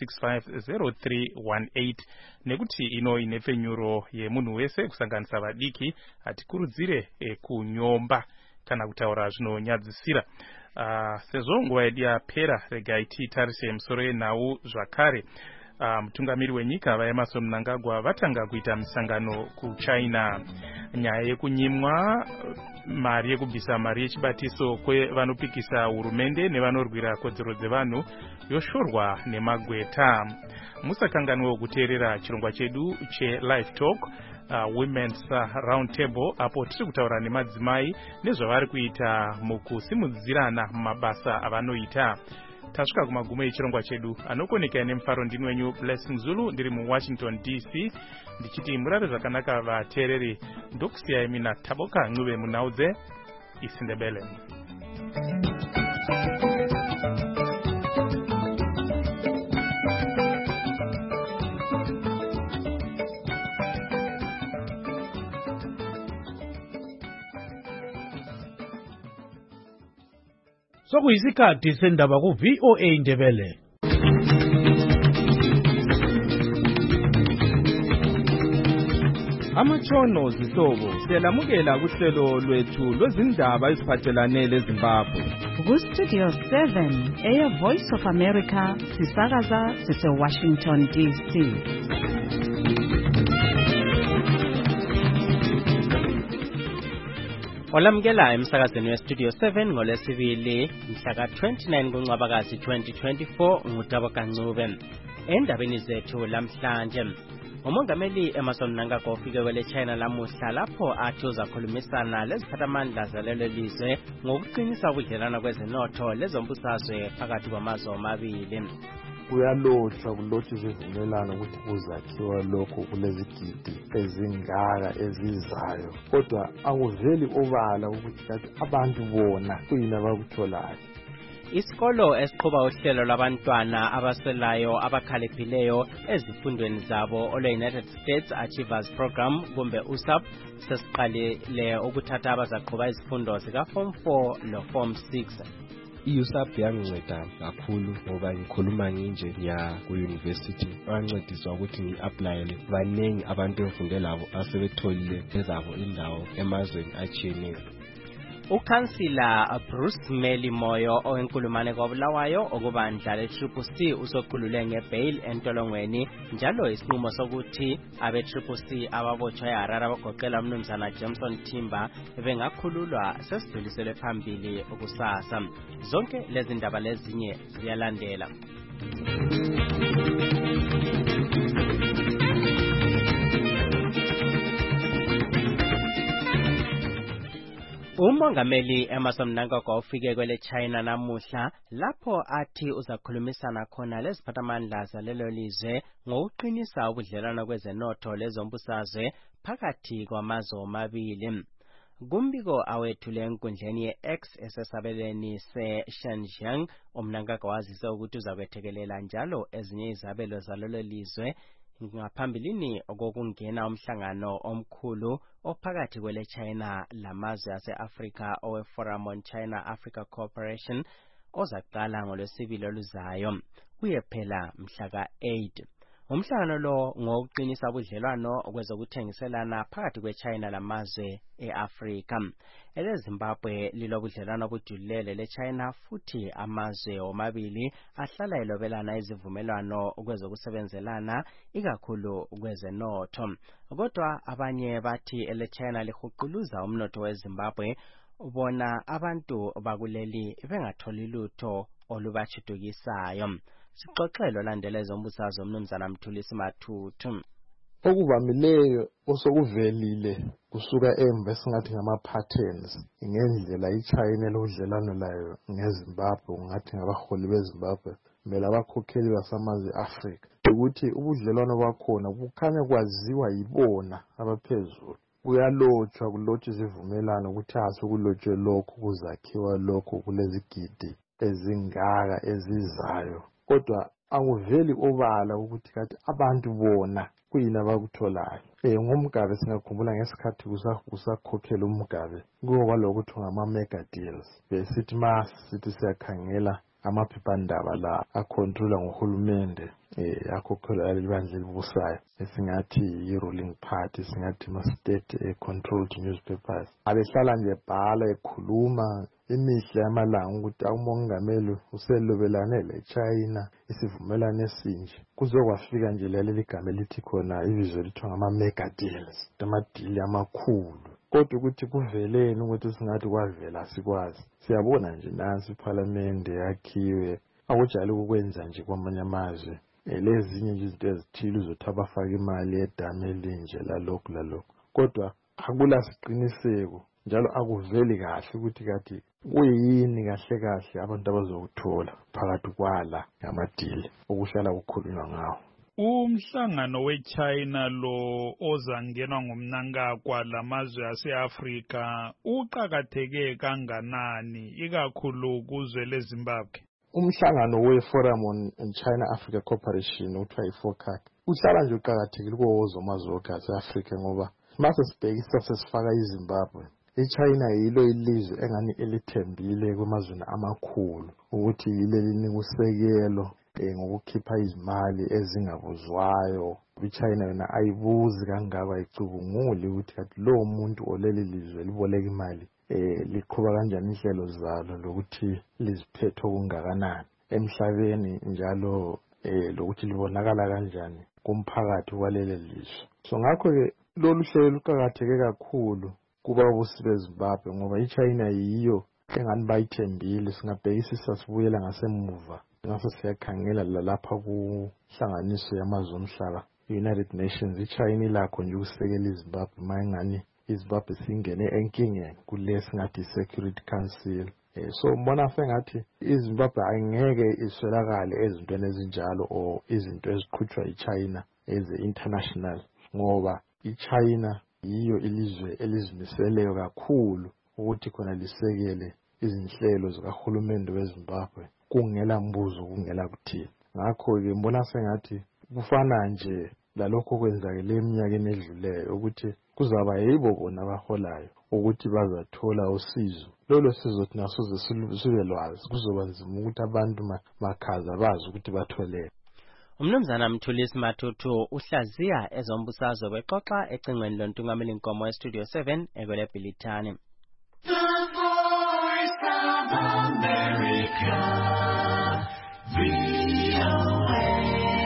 465 0318 nekuti ino ine fenyuro yemunhu wese kusanganisa vadiki hatikurudzire kunyomba kana kutaura zvinonyadzisira. Sezvo nguva yedu yapera, regai titarise musoro yenhau zvakare. Mutungamiri wenyika vaEmmerson Mnangagwa vatanga kuita misangano kuChina. Nyaya yekunyimwa mari yekubvisa mari yechibatiso kwevanopikisa hurumende nevanorwira kodzero dzevanhu yoshorwa nemagweta. Musakanganwe kuteerera chirongwa chedu cheLive Talk Women's Round Table, apo tiri kutaura nemadzimai nezvavari kuita mukusimudzirana mumabasa avanoita. Tasvika kumagumo echirongwa chedu. Anokoneka nemufaro ndini wenyu Blessing Zulu, ndiri muWashington DC, ndichiti murare zvakanaka vateereri. Ndokusiyai mina Taboka Ncube munhau dzeIsiNdebele. Sokuyisikhathi sendaba ku-VOA Ndebele. Amatshono zihlobo siyalamukela kuhlelo lwethu lwezindaba eziphathelane leZimbabwe. Ku-Studio 7 eyeVoice of America sisakaza sise-Washington DC. Olamukela emsakazweni weStudio 7 ngolwesibili mhla ka-29 kuNcwabakazi 2024 nguTabo Kancube. Endabeni zethu lamhlanje, umongameli Emmerson Mnangagwa ufike kwele China lamuhla lapho athi uzakhulumisana leziphathamandla zalelo lizwe ngokuqinisa ubudlelwano kwezenotho lezombusazwe phakathi kwamazwe amabili. Kuyalotshwa kulotshwa izivumelwano ukuthi kuzakhiwa lokho kulezigidi ezingaka ezizayo, kodwa akuveli obala ukuthi kathi abantu bona kuyini abakutholayo. Isikolo esiqhuba uhlelo lwabantwana abaswelayo abakhaliphileyo ezifundweni zabo olwe-United States Achievers Program kumbe USAP sesiqalile ukuthatha abazaqhuba izifundo zika-Form 4 lo-Form 6. I-USAP yanginceda kakhulu ngoba ngikhuluma nginje ngiya ku-university, bancediswa ukuthi ngi-aplayele baningi abantu engifunde labo asebetholile ezabo indawo emazweni atshiyeneyo. Ukhansila Bruce Meli Moyo owenkulumane kwaBulawayo okubandla le-CCC usokhulule ngebail entolongweni, njalo isinqumo sokuthi abe-CCC ababotshwa eHarare abagoqela umnumzana Jameson Timber bengakhululwa sesidluliselwe phambili kusasa. Zonke lezi ndaba lezinye ziyalandela. Umongameli Emmerson Mnangagwa ufike kwele China namuhla lapho athi uzakhulumisana khona leziphathamandla zalelo lizwe ngokuqinisa ubudlelwano kwezenotho lezombusazwe phakathi kwamazwe amabili. Kumbiko awethule enkundleni ye-X esesabelweni se-Shenzhen, uMnangagwa wazise ukuthi uzakwethekelela njalo ezinye izabelo zalelo lizwe ngaphambilini okokungena umhlangano omkhulu ophakathi kwele China lamazwe ase-Africa owe-Forum on China-Africa Cooperation ozaqala ngolwesibili oluzayo kuyephela mhla ka-8. Umhlangano lo ngokuqinisa ubudlelwano kwezokuthengiselana phakathi kwe-China lamazwe e-Afrika. EleZimbabwe lilobudlelwano obujulile le-China futhi amazwe omabili ahlala elobelana izivumelwano kwezokusebenzelana ikakhulu kwezenotho. Kodwa abanye bathi ele-China lihuquluza umnotho weZimbabwe, bona abantu bakuleli bengatholi lutho olubatshudukisayo. Sixoxelo landela ezombusazwe umnumzana Mthulisi Mathuthu. Okuvamileyo osokuvelile kusuka emva esingathi ngama-patterns ngendlela iChina elodlelano layo ngeZimbabwe, ngathi ngabaholi beZimbabwe kumele abakhokheli basamazwe e-Afrika, ukuthi ubudlelwano bakhona bukhanya kwaziwa yibona abaphezulu. Kuyalotshwa kulotshwa izivumelwano ukuthi asekulotshwe lokho kuzakhiwa lokho kulezigidi ezingaka ezizayo, kodwa akuveli obala ukuthi kathi abantu bona kuyini abakutholayo. NgoMgabe singakhumbula ngesikhathi kusakhokhela uMgabe kuba lokuthi ngama-mega deals, besithi sithi siyakhangela amaphephandaba la akhontrola ngohulumende akhokhelwa ibandla elibusayo esingathi i-ruling party, singathi ama-state controlled newspapers, abehlala nje bhala ekhuluma imihla yamalanga ukuthi umongameli uselobelane le-China isivumelwano esinje. Kuzokwafika nje leli gama elithi khona ibizo lithiwa ngama-mega deals, amadili amakhulu, kodwa ukuthi kuveleni ukuthi singathi kwavela sikwazi. Siyabona nje nansi iPhalamende yakhiwe, akujali ukwenza nje kwamanye amazwe. Lezinye nje izinto ezithile uzothi abafaka imali edame elinje lalokhu, kodwa akula siqiniseko njalo akuveli kahle ukuthi kathi kuyini kahle kahle abantu abazokuthola phakathi kwala ngamadili okuhlala kukhulunywa ngawo. Umhlangano weChina lo ozangenwa nguMnangagwa lamazwe ase-Afrika uqakatheke kanganani ikakhulu kuzwe leZimbabwe? Umhlangano we-Forum on China-Africa Cooperation uthiwa yi-FOCAC uhlala nje uqakathekile kuwo amazwe ase-Afrika ngoba mase sibhekisa sesifaka iZimbabwe, iChina yilo ilizwe engani elithembile kwamazweni amakhulu ukuthi yile linika usekelo ngokukhipha izimali ezingabuzwayo. iChina yona ayibuzi kangaka, ayicubunguli ukuthi kathi lo muntu oleli lizwe liboleka imali liqhuba kanjani inhlelo zalo lokuthi liziphethe okungakanani emhlabeni njalo lokuthi libonakala kanjani kumphakathi waleli lizwe. So ngakho-ke lolu hlelo luqakatheke kakhulu kubabusi beZimbabwe ngoba iChina yiyo engani bayithembile. Singabhekisisa sibuyela ngasemuva ngaso siyakhangela lalapha kuhlanganiso yamazwe omhlaba United Nations, iChina ilakho nje ukusekela iZimbabwe mayengani iZimbabwe singene enkingeni kule singathi Security Council. So mbona sengathi iZimbabwe ayingeke iswelakale ezintweni ezinjalo o izinto eziqhutshwa iChina eze-international ngoba iChina yiyo ilizwe elizimiseleyo kakhulu ukuthi khona lisekele izinhlelo zikahulumende weZimbabwe kungela mbuzo kungela kuthini. Ngakho-ke mbona sengathi kufana nje lalokho kwenzakele eminyakeni edluleyo ukuthi kuzaba yibo bona abaholayo ukuthi bazathola usizo. Lolo sizo thina soze sibe lwazi, kuzoba nzima ukuthi abantu makhaza bazi ukuthi batholele. Umnumzana Mthulisi Matutu uhlaziya ezombusazwe bexoxa ecingweni lontungameli inkomo eStudio 7 ekwele Bhilithani. The Voice of America, VOA.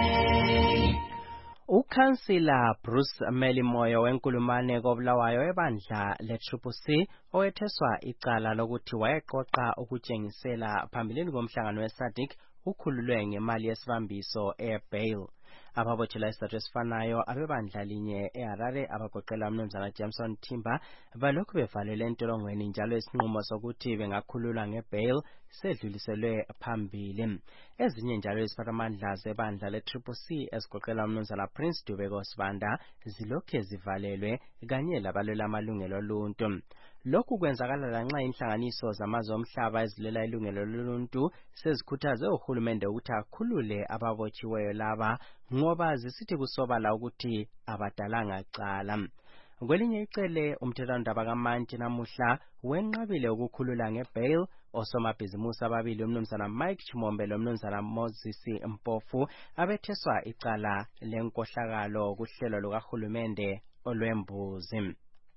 Ukhansila Bruce Melimoyo wenkulumane koBulawayo ebandla le-CCC owetheswa icala lokuthi wayeqoqa ukutshengisela phambilini komhlangano weSADC ukhululwe ngemali yesibambiso e-bail. Ababotshelwa isizathu esifanayo abebandla linye eHarare abagoqela umnumzana Jameson Timber balokhu bevalelwe entolongweni njalo isinqumo sokuthi bengakhululwa ngebail sedluliselwe phambili. Ezinye njalo iziphathamandla zebandla le-CCC ezigoqela umnumzana Prince Dubeko Sibanda zilokhu zivalelwe kanye labalwela amalungelo oluntu. Lokhu kwenzakala lanxa inhlanganiso zamazwe omhlaba ezilela ilungelo loluntu sezikhuthaze uhulumende ukuthi akhulule ababotshiweyo laba ngoba zisithi kusobala ukuthi abadalanga cala. Kwelinye icele umthethwandaba kaManti namuhla wenqabile ukukhulula ngebail osomabhizimusi ababili umnumzana Mike Chimombe lomnumzana Moses Mpofu abetheswa icala lenkohlakalo kuhlelo lukahulumende olwembuzi.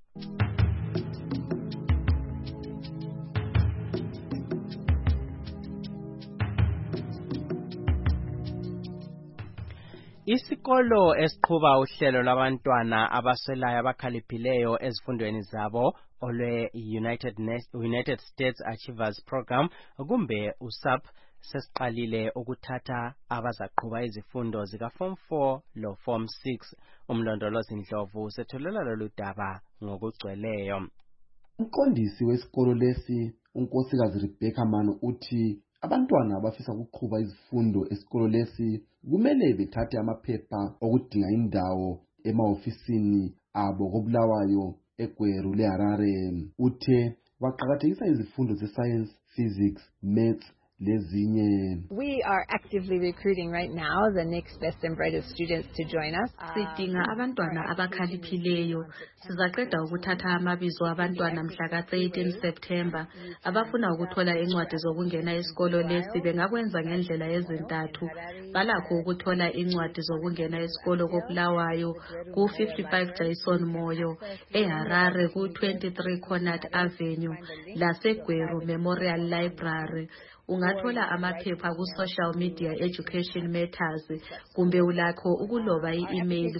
Isikolo esiqhuba uhlelo labantwana abaswelayo abakhaliphileyo ezifundweni zabo olwe-United States Achievers Program kumbe USAP sesiqalile ukuthatha abazaqhuba izifundo zika-Form 4 lo-Form 6. Umlondolozi Ndlovu setholela lolu daba ngokugcweleyo. Umqondisi wesikolo lesi unkosikazi Rebecca Manu uthi abantwana abafisa ukuqhuba izifundo esikolo lesi kumele bethathe amaphepha okudinga indawo emahofisini abo koBulawayo eGweru leHarare. Uthe waqhakathekisa izifundo ze-science, physics, maths lezinye. We are actively recruiting right now the next best and brightest students to join us. Sidinga abantwana abakhaliphileyo. Sizaqeda ukuthatha amabizo abantwana mhla ka-13 September abafuna ukuthola incwadi zokungena esikolo lesi bengakwenza ngendlela ezintathu. Balakho ukuthola incwadi zokungena esikolo koBulawayo ku-55 Jason Moyo, eHarare ku-23 Connaught Avenue, laseGweru Memorial Library. Ungathola amaphepha ku-social media education matters kumbe ulakho ukuloba i-email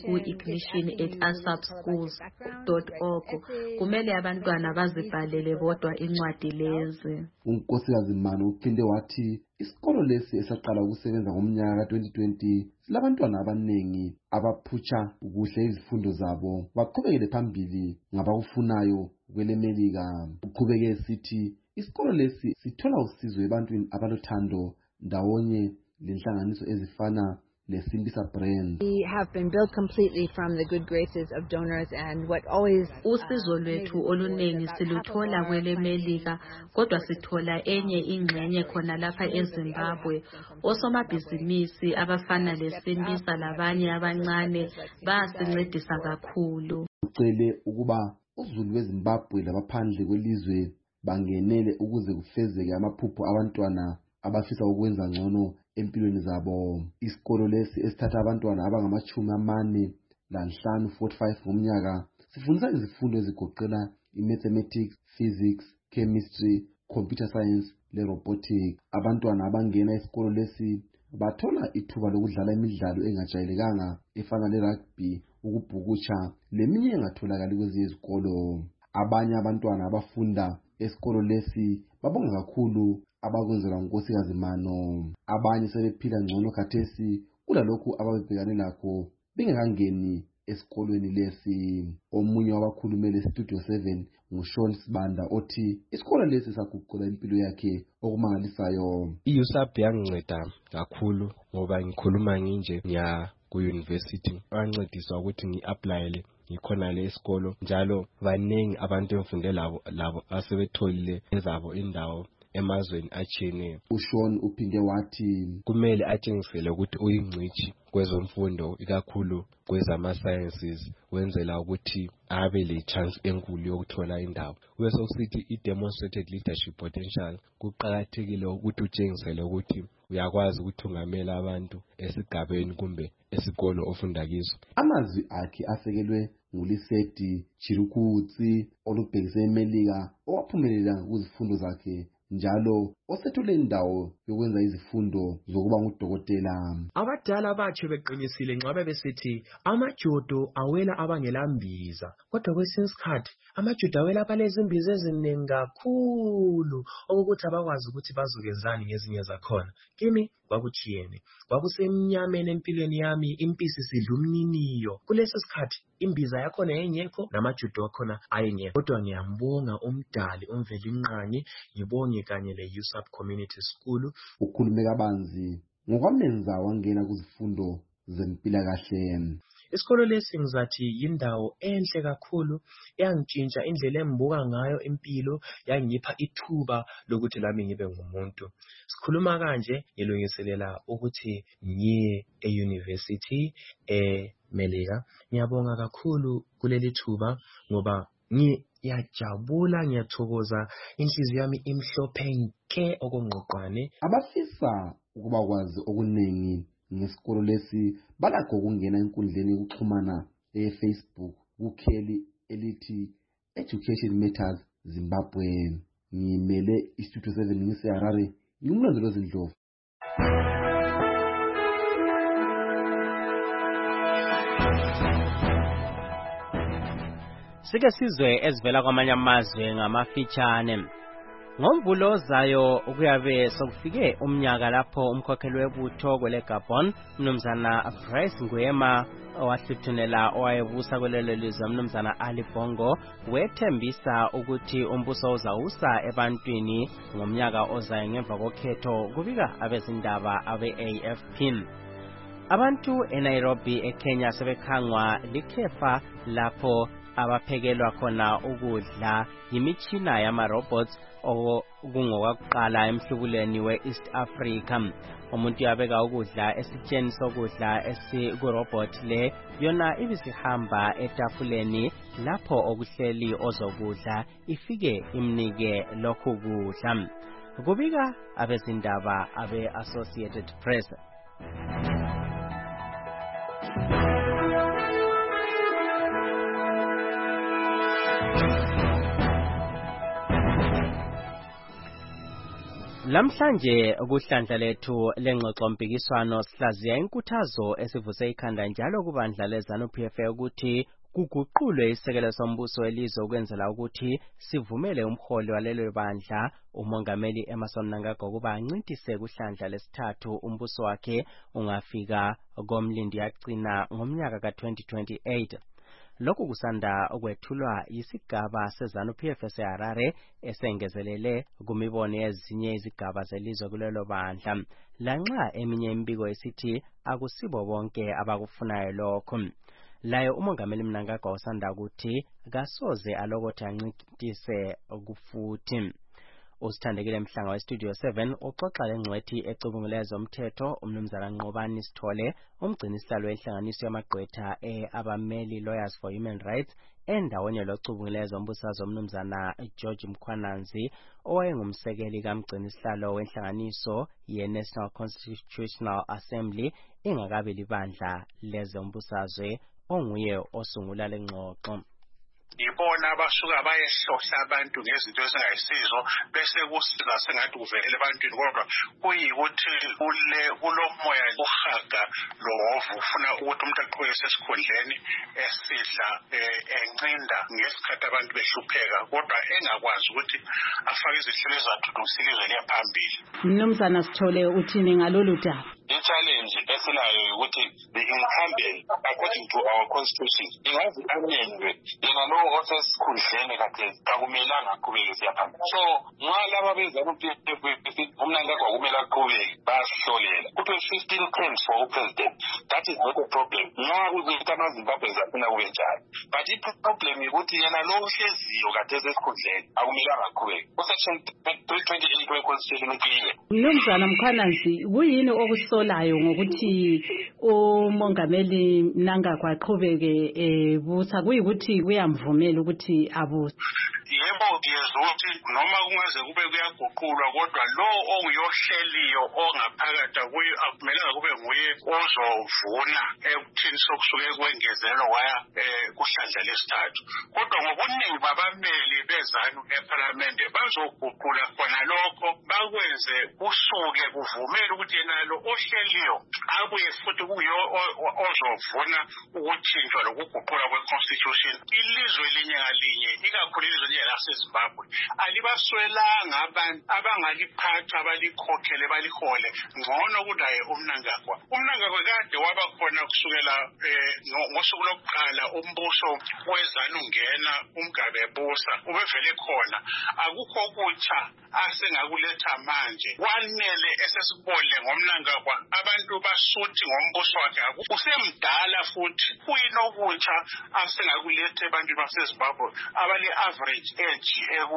ku-ignition@asapschools.org. Kumele abantwana bazibhalele bodwa incwadi lezi. Unkosikazi Manu uphinde wathi isikolo lesi esaqala ukusebenza ngomnyaka ka-2020 silabantwana abanengi abaphutsha kuhle izifundo zabo baqhubekele phambili ngabakufunayo kwelemelika. Uqhubeke sithi isikolo lesi sithola usizo ebantwini abalothando ndawonye lenhlanganiso ezifana leSindisa Brand. We have been built completely from the good graces of donors and what always usizo lwethu olunengi siluthola kwelemelika kodwa sithola enye ingxenye khona lapha eZimbabwe. Osomabhizinisi abafana leSindisa labanye abancane bayasincedisa kakhulu. Ucele ukuba uzulu weZimbabwe labaphandle kwelizwe bangenele ukuze kufezeke amaphupho abantwana abafisa ukwenza ngcono empilweni zabo. Isikolo lesi esithatha abantwana abangama45 ngomnyaka sifundisa izifundo ezigoqela i-mathematics, physics, chemistry, computer science le-robotics. Abantwana abangena isikolo lesi bathola ithuba lokudlala imidlalo engajayelekanga efana le-rugby, ukubhukutsha leminye engatholakali kwezinye izikolo. Abanye abantwana abafunda esikolo lesi babonga kakhulu abakwenzelwa ngunkosikazi Mano. Abanye sebephila ngcono khathesi kulalokhu ababebhekane lakho bengakangeni esikolweni lesi. Omunye wabakhulumele Studio 7 nguShawn Sibanda othi isikolo lesi saguqula impilo yakhe okumangalisayo. I-USAP yanginceda kakhulu ngoba ngikhuluma nginje ngiya ku-university, bancediswa ukuthi ngi-applyele ngikhonale esikolo, njalo banengi abantu engifunde labo asebetholile ezabo indawo emazweni atshiyeneyo. uShawn uphinde wathi kumele atshengisele ukuthi uyingcitshi kwezemfundo, ikakhulu kwezama-sciences, wenzela ukuthi abe le-chance enkulu yokuthola indawo. Kube sokusithi i-demonstrated leadership potential, kuqakathekile ukuthi utshengisele ukuthi uyakwazi ukuthungamela abantu esigabeni kumbe esikolo ofunda kiso. Amazwi akhe asekelwe nguLisedi Chirukutsi olubhekise eMelika owaphumelela kuzifundo zakhe njalo osethole indawo yokwenza izifundo zokuba ngudokotela. Abadala bathi beqinisile nxa bebesithi amajudo awela abangelambiza, kodwa kwesinye isikhathi amajudo awela abalezimbiza eziningi kakhulu okuthi abakwazi ukuthi bazokezani ngezinye zakhona. Kimi kwakuchiyene, kwakusemnyameni empilweni yami, impisi sidla umniniyo. Kulesi sikhathi imbiza yakhona yayingekho namajudo akhona ayengekho, kodwa ngiyambonga umdali uMvelinqangi, ngibonge kanye le-USAP Community School. Ukhulume kabanzi ngokwamenza wangena kuzifundo zempilakahle. Isikolo lesi ngizathi yindawo enhle kakhulu, yangintshintsha indlela embuka ngayo impilo, yangipha ithuba lokuthi lami ngibe ngumuntu. Sikhuluma kanje ngilungiselela ukuthi ngiye e-university eMelika. Ngiyabonga kakhulu kuleli thuba ngoba ngiyajabula, ngiyathokoza, inhliziyo yami imhlophe nke okungqoqwane. Abafisa ukuba kwazi okuningi ngesikolo lesi balakho ukungena enkundleni yokuxhumana eFacebook kukheli elithi Education Matters Zimbabwe. Ngimele iStudio 7 ngiseHarare, ngimlondolozi Ndlovu. Sike sizwe ezivela kwamanye amazwe ngamafitshane. Ngomvulo ozayo kuyabe sokufike umnyaka lapho umkhokheli webutho kwele Gabon mnumzana Bryce Ngwema owahluthunela owayebusa kulelo lizwe mnumzana Ali Bongo wethembisa ukuthi umbuso uzawusa ebantwini ngomnyaka ozayo ngemva kokhetho, kubika abezindaba abe-AFP. Abantu eNairobi eKenya sebekhangwa likhefa lapho abaphekelwa khona ukudla yimitshina yama-robots okungokwakuqala emhlubulweni we-East Africa. Umuntu yabeka ukudla esitsheni sokudla esikurobot le, yona ibisihamba etafuleni lapho okuhleli ozokudla ifike imnike lokhu kudla, kubika abezindaba abe-Associated Press. Lamhlanje kuhlandla lethu lengxoxo mpikiswano sihlaziya inkuthazo esivuse ikhanda njalo kubandla leZANU-PF ukuthi kuguqulwe isekelo sombuso welizwe ukwenzela ukuthi sivumele umholi walelo bandla umongameli Emmerson Mnangagwa ukuba ancintise kuhlandla lesithathu umbuso wakhe ungafika komlindi yagcina ngomnyaka ka-2028. Lokhu kusanda ukwethulwa yisigaba seZANU-PF eseHarare esengezelele kumibono yezinye izigaba zelizwe kulelo bandla, lanxa eminye imibiko esithi akusibo bonke abakufunayo lokho. Layo umongameli Mnangagwa usanda ukuthi kasoze alokothe ancintise kufuthi. Usithandekile Mhlanga weStudio 7 uxoxa lengcwethi ecubungula zomthetho umnumzana Nqobani Sithole umgcini sihlalo wenhlanganiso yamagqwetha abameli Lawyers for Human Rights endaweni locubungula zombusazwe umnumzana George Mkhwananzi owayengumsekeli kamgcini sihlalo wenhlanganiso ye-National Constitutional Assembly ingakabi libandla lezombusazwe onguye osungula lengxoxo. Ibona abasuka bayehlohla abantu ngezinto ezingayisizo bese kusiza sengathi kuvelele ebantwini kodwa kuyikuthi kulo moya uhaga lovu ufuna ukuthi umuntu aqhubeke sesikhundleni esidla encinda ngesikhathi abantu behlupheka kodwa engakwazi ukuthi afake izihlelo ezathuthukisa ilizwe liya phambili. Mnumzana Sithole uthini ngalolu daba? I-challenge esilayo ukuthi the incumbent according to our constitution ingazi amenywe yena lo osesikhundleni kade akumelanga aqhubeke siyaphambili. So nxa laba benza ukuthi umnangagwa kumele aqhubeke bayasihlolela kuthiwe 15 terms for president. That is not a problem nxa kuzokuthi amaZimbabwe afuna kube njalo, but i-problem ukuthi yena lo ohleziyo kade esesikhundleni akumelanga aqhubeke. Section 328 we-constitution uclear. Mnumzana Mkhwananzi, kuyini okusolayo ngokuthi umongameli Mnangagwa aqhubeke busa kuyikuthi kuyamvumela ukuthi abuse? Yebo ngiyezwa ukuthi noma kungaze kube kuyaguqulwa kodwa lo onguyohleliyo ongaphakathi kuye akumelanga kube nguye ozovuna ekuthini sokusuke kwengezelwa waya kuhlandla lesithathu. Kodwa ngobuningi babameli bezanu eParliament bazoguqula khona lokho bakwenze kusuke kuvumela ukuthi yena lo ohleliyo abuye futhi kuyo ozovuna ukuthintshwa lokuguqula kweConstitution. Ilizwe linye ngalinye ikakhulu ilizwe laseZimbabwe alibaswelanga abantu abangaliphatha abalikhokhele balihole ngcono kunaye uMnangagwa. Umnangagwa kade waba khona kusukela ngosuku lokuqala umbuso wezanu ungena uMgabe busa ubevele khona. Akukho ukuthi asengakuletha manje wanele esesikubole ngomNangagwa abantu basuthi ngombuso wakhe usemdala futhi kuyinokuthi asengakuletha abantu baseZimbabwe abale average age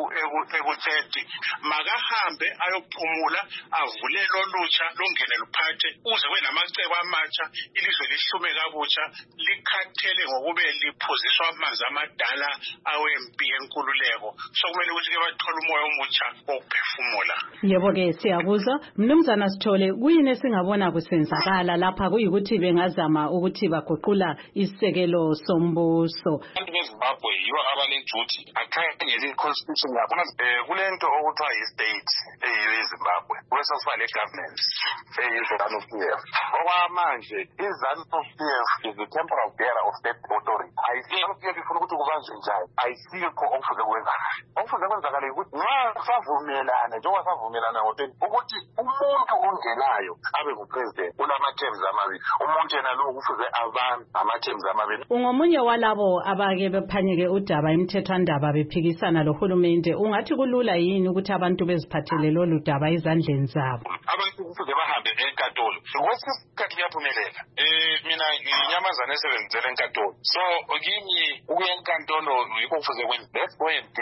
eku-30 makahambe ayophumula avulele olutsha lungene luphathe uze kube namacebo amatsha ilizwe lihlume kabutsha likhathele ngokube liphuziswa amanzi amadala awempi yenkululeko. So kumele ukuthi-ke bathole umoya omutsha wokuphefumula. Yebo-ke siyakuzwa. Mnumzana Sithole, kuyini esingabona kusenzakala lapha kuyikuthi bengazama ukuthi baguqula isisekelo sombuso? Abantu beZimbabwe yibo abale-duty akhangele i-constitution yabo. Kulento okuthiwa yi-state eyiZimbabwe bese kuba le-government eyi-ZANU-PF. Okwamanje i-ZANU-PF is the temporal bearer of state authority. I-ZANU-PF ifuna ukuthi kubanjwe njani ayisikho okufuze kwenzakale. Okufuze kwenzakale ukuthi nxa savumelana njengoba savumelana ukuthi umuntu ongenayo abe ngupresident unama-terms amabili, umuntu yena lo kufuze abambe ama-terms amabili. Ungomunye walabo abake bephanyeke udaba imithethwandaba bephikisana lohulumende, ungathi kulula yini ukuthi abantu beziphathele lolu daba ezandleni zabo? Abantu kufuze bahambe enkantolo kwesikhathi kuyaphumelela. Mina nginyamazana esebenzela enkantolo, so kimi ukuya enkantolo yikho kufuze kwenza. Let's go and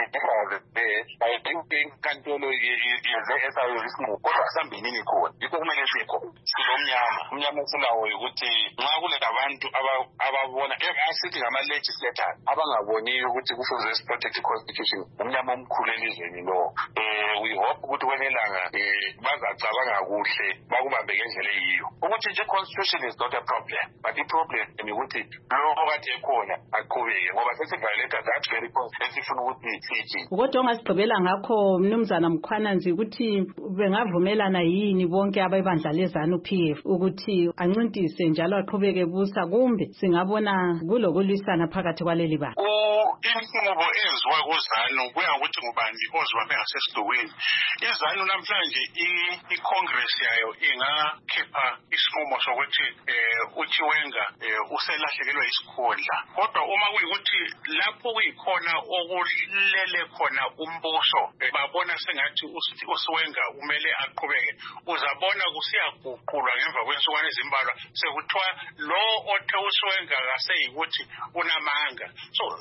enkantolo yeze esayo isinqumo kodwa sambinini khona yikho kumele sikho umnyama silawo ukuthi nxa kulela abantu ababona asithi ngama-legislators abangaboniyo ukuthi kufuze siprotect i-constitution umnyama omkhulu elizweni lo. We hope ukuthi kwenelanga bazacabanga kuhle bakubambe ngendlela eyiyo ukuthi nje constitution is not a problem, but i-problem ukuthi lo kade ekhona aqhubeke ngoba sesiviolate that very constitution esifuna ukuthi siji. Kodwa ongasigqibela ngakho Mnumzana Mkhwananzi ukuthi bengavumelana yini bonke abebandla leZANU-PF ukuthi ancintise njalo aqhubeke busa kumbe singabona kulokulwisana phakathi kwaleli bandla? Inqubo eyenziwa kuZANU kuya ukuthi ngubani ozibambe ngasesidukweni. iZANU namhlanje i-Congress yayo ingakhipha isinqumo sokuthi uChiwenga uselahlekelwe isikhundla, kodwa uma kuyikuthi lapho kuyikhona okulele khona umbuso babona sengathi uChiwenga umele aqhubeke, uzabona kusiyaguqulwa ngemva kwensukwana ezimbalwa sekuthiwa lo othe uChiwenga kaseyikuthi unamanga. So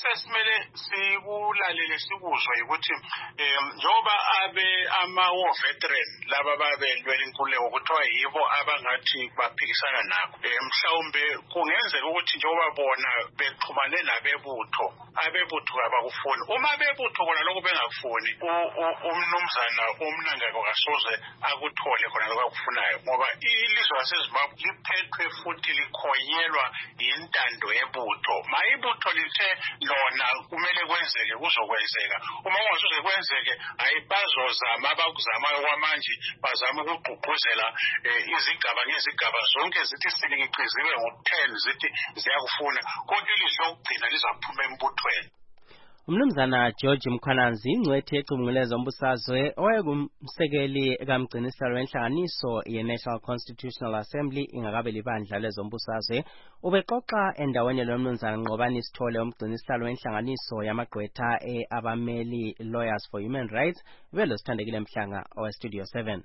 esesimele sikulalele sikuzwe ukuthi njoba ama-war veteran laba babelwela inkululeko kuthiwa yibo abangathi baphikisana nakho mhlawumbe kungenzeka ukuthi njoba bona bexhumane nabebutho abebutho abakufuni uma abebutho kona lokho bengakufuni umnumzana umnangako kasoze akuthole khona lokho akufunayo ngoba ilizwe laseZimbabwe liphethwe futhi likhonyelwa yintando yebutho mayibutho lithe lona kumele kwenzeke kuzokwenzeka uma kungasoze kwenzeke ayibazozama abakuzamayo kwamanje bazama ukugqugquzela izigaba ngezigaba zonke zithi silikiciziwe ngo-10 zithi ziyakufuna kodwa ilizwe lokugcina lizaphuma embuthweni. Umnumzana George Mkhwananzi ingcwethi ecubunguleza umbusazwe owayengumsekeli kamgciniselo wenhlanganiso ye-National Constitutional Assembly ingakabe libandla lezombusazwe ubexoxa endaweni lomnumzana Nqobani Sithole umgciniselo wenhlanganiso yamagqwetha abameli Lawyers for Human Rights belosithandekile Mhlanga oweStudio 7.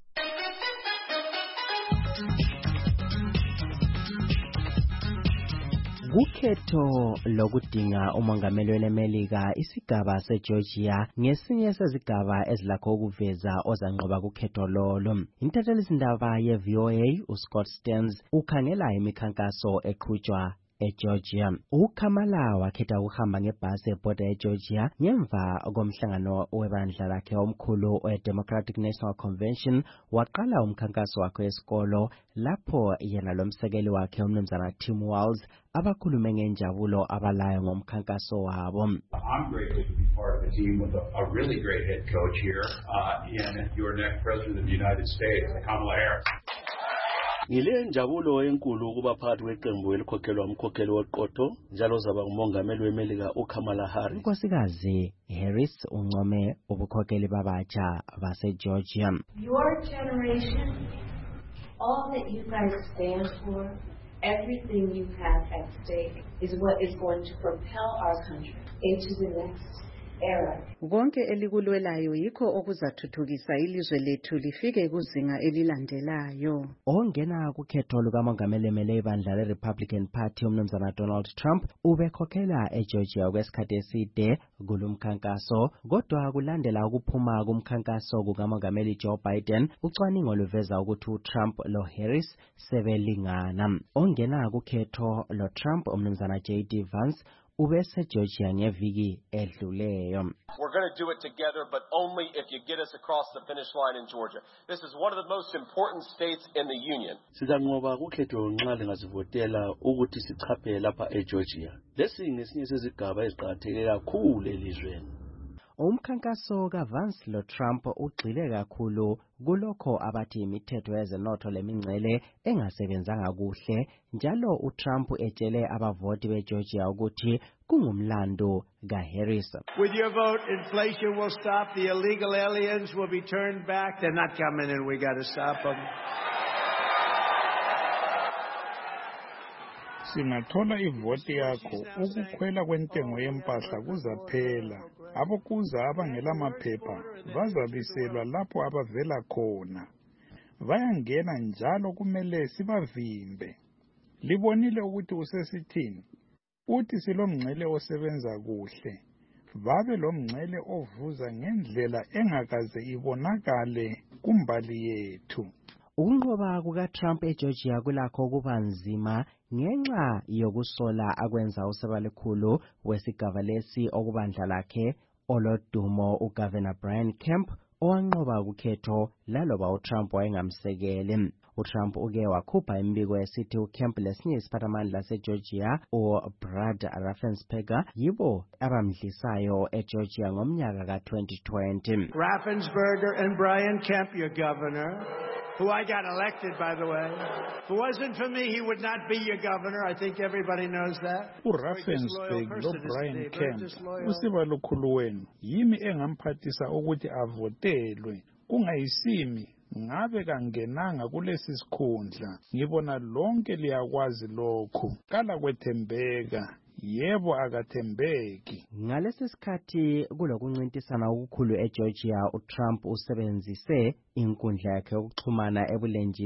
Kukhetho lokudinga umongameli weMelika isigaba seGeorgia ngesinye sezigaba ezilakho ukuveza ozanqoba kukhetho lolo. Intathelizindaba ye-VOA uScott Stearns ukhangela imikhankaso eqhutshwa eGeorgia. uKamala wakhetha ukuhamba ngebhasi ebhoda eGeorgia ngemva komhlangano webandla lakhe omkhulu we-Democratic National Convention waqala umkhankaso wakhe esikolo lapho yena lomsekeli wakhe umnumzana Tim Walz abakhulume ngenjabulo abalayo ngomkhankaso wabo. I'm grateful to be part of a team with a really great head coach here in your next President of the United States, Kamala Harris. Ngile njabulo enkulu ukuba phakathi kweqembu elikhokhelwa umkhokheli weqotho njalo zaba umongameli weMelika uKamala Harris. Nkosikazi Harris uncome ubukhokheli babatsha baseGeorgia. Your generation, all that you guys stand for, everything you have at stake is what is going to propel our country into the next era. Konke elikulwelayo yikho okuzathuthukisa ilizwe lethu lifike kuzinga elilandelayo. Ongena kukhetho lukamongameli emele ibandla le-Republican Party umnumzana Donald Trump ubekhokhela eGeorgia kwesikhathi eside kulumkhankaso kodwa kulandela ukuphuma kumkhankaso kukamongameli Joe Biden ucwaningo luveza ukuthi uTrump loHarris sebelingana. Ongena kukhetho loTrump umnumzana JD Vance ubese Georgia ngeviki edluleyo. We're going to do it together, but only if you get us across the finish line in Georgia. This is one of the most important states in the union. Sizanqoba kukhetho nxa lingazivotela ukuthi sichaphe lapha eGeorgia. Lesi ngesinye sezigaba eziqakatheke kakhulu elizweni. Umkhankaso kaVance loTrump ugxile kakhulu kulokho abathi imithetho yezenotho lemingcele engasebenzanga kuhle njalo uTrump etshele abavoti beGeorgia ukuthi kungumlando kaHarris. With your vote, inflation will stop, the illegal aliens will be turned back. They're not coming in, we got to stop them. Singathola ivoti yakho ukukhwela kwentengo yempahla kuzaphela abokuza abangela maphepha bazabiselwa lapho abavela khona bayangena njalo kumele sibavimbe libonile ukuthi usesithini uthi silomngcele osebenza kuhle babe lomngcele ovuza ngendlela engakaze ibonakale kumbali yethu. Ukunqoba kukaTrump eGeorgia kulakho kuba nzima ngenxa yokusola akwenza usebalikhulu wesigaba lesi okubandla lakhe olodumo uGovernor Brian Kemp owanqoba kukhetho laloba uTrump wayengamsekeli. uTrump uke wakhupha imbiko esithi uKemp lesinye isiphathamandla laseGeorgia uBrad Raffensperger yibo abamdlisayo eGeorgia ngomnyaka ka-2020. Raffensperger and Brian Kemp, your governor, who I got elected, by the way. If it wasn't for me, he would not be your governor. I think everybody knows that. uRaffensperger loBrian Kemp usibalukhulu wenu yimi engamphathisa ukuthi avotelwe kungayisimi ngabe kangenanga kulesi sikhundla ngibona lonke liyakwazi lokho kala kwethembeka yebo akathembeki. Ngalesi sikhathi kulokuncintisana okukhulu eGeorgia uTrump usebenzise inkundla yakhe yokuxhumana ebulenjini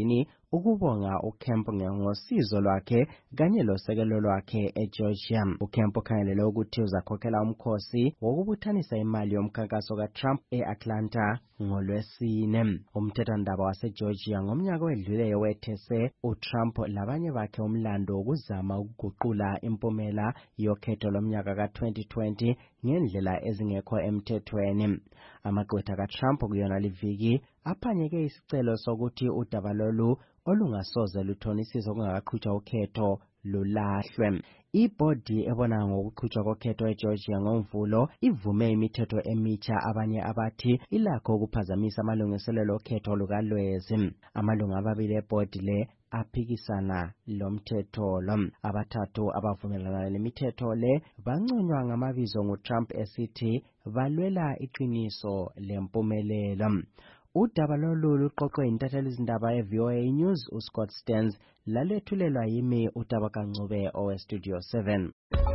ukubonga uKemp ngosizo lwakhe kanye losekelo lwakhe eGeorgia. uKemp ukhangelele ukuthi uzakhokhela umkhosi wokubuthanisa imali yomkhankaso kaTrump eAtlanta ngoLwesine. Umthethwandaba waseGeorgia ngomnyaka wedluleyo wethese uTrump labanye bakhe umlando wokuzama ukuguqula impumela yokhetho lomnyaka ka-2020 ngendlela ezingekho emthethweni. Amagqwetha kaTrump kuyona liviki aphanyeke isicelo sokuthi udaba lolu olungasoze luthonisise kungakaqhutshwa ukhetho lulahlwe. Ibhodi ebona ngokuqhutshwa kokhetho eGeorgia ngoMvulo ivume imithetho emitsha abanye abathi ilakho ukuphazamisa amalungiselelo okhetho lukaLwezi. Amalungu amabili ebhodi le aphikisana lomthetho lo. Abathathu abavumelana lemithetho le banconywa ngamabizo nguTrump esithi balwela iqiniso lempumelelo. Udaba lolu luqoqwe intatheli izindaba ye-VOA News uScott Stearns lalethulelwa yimi uTabaka Ncube oweStudio 7.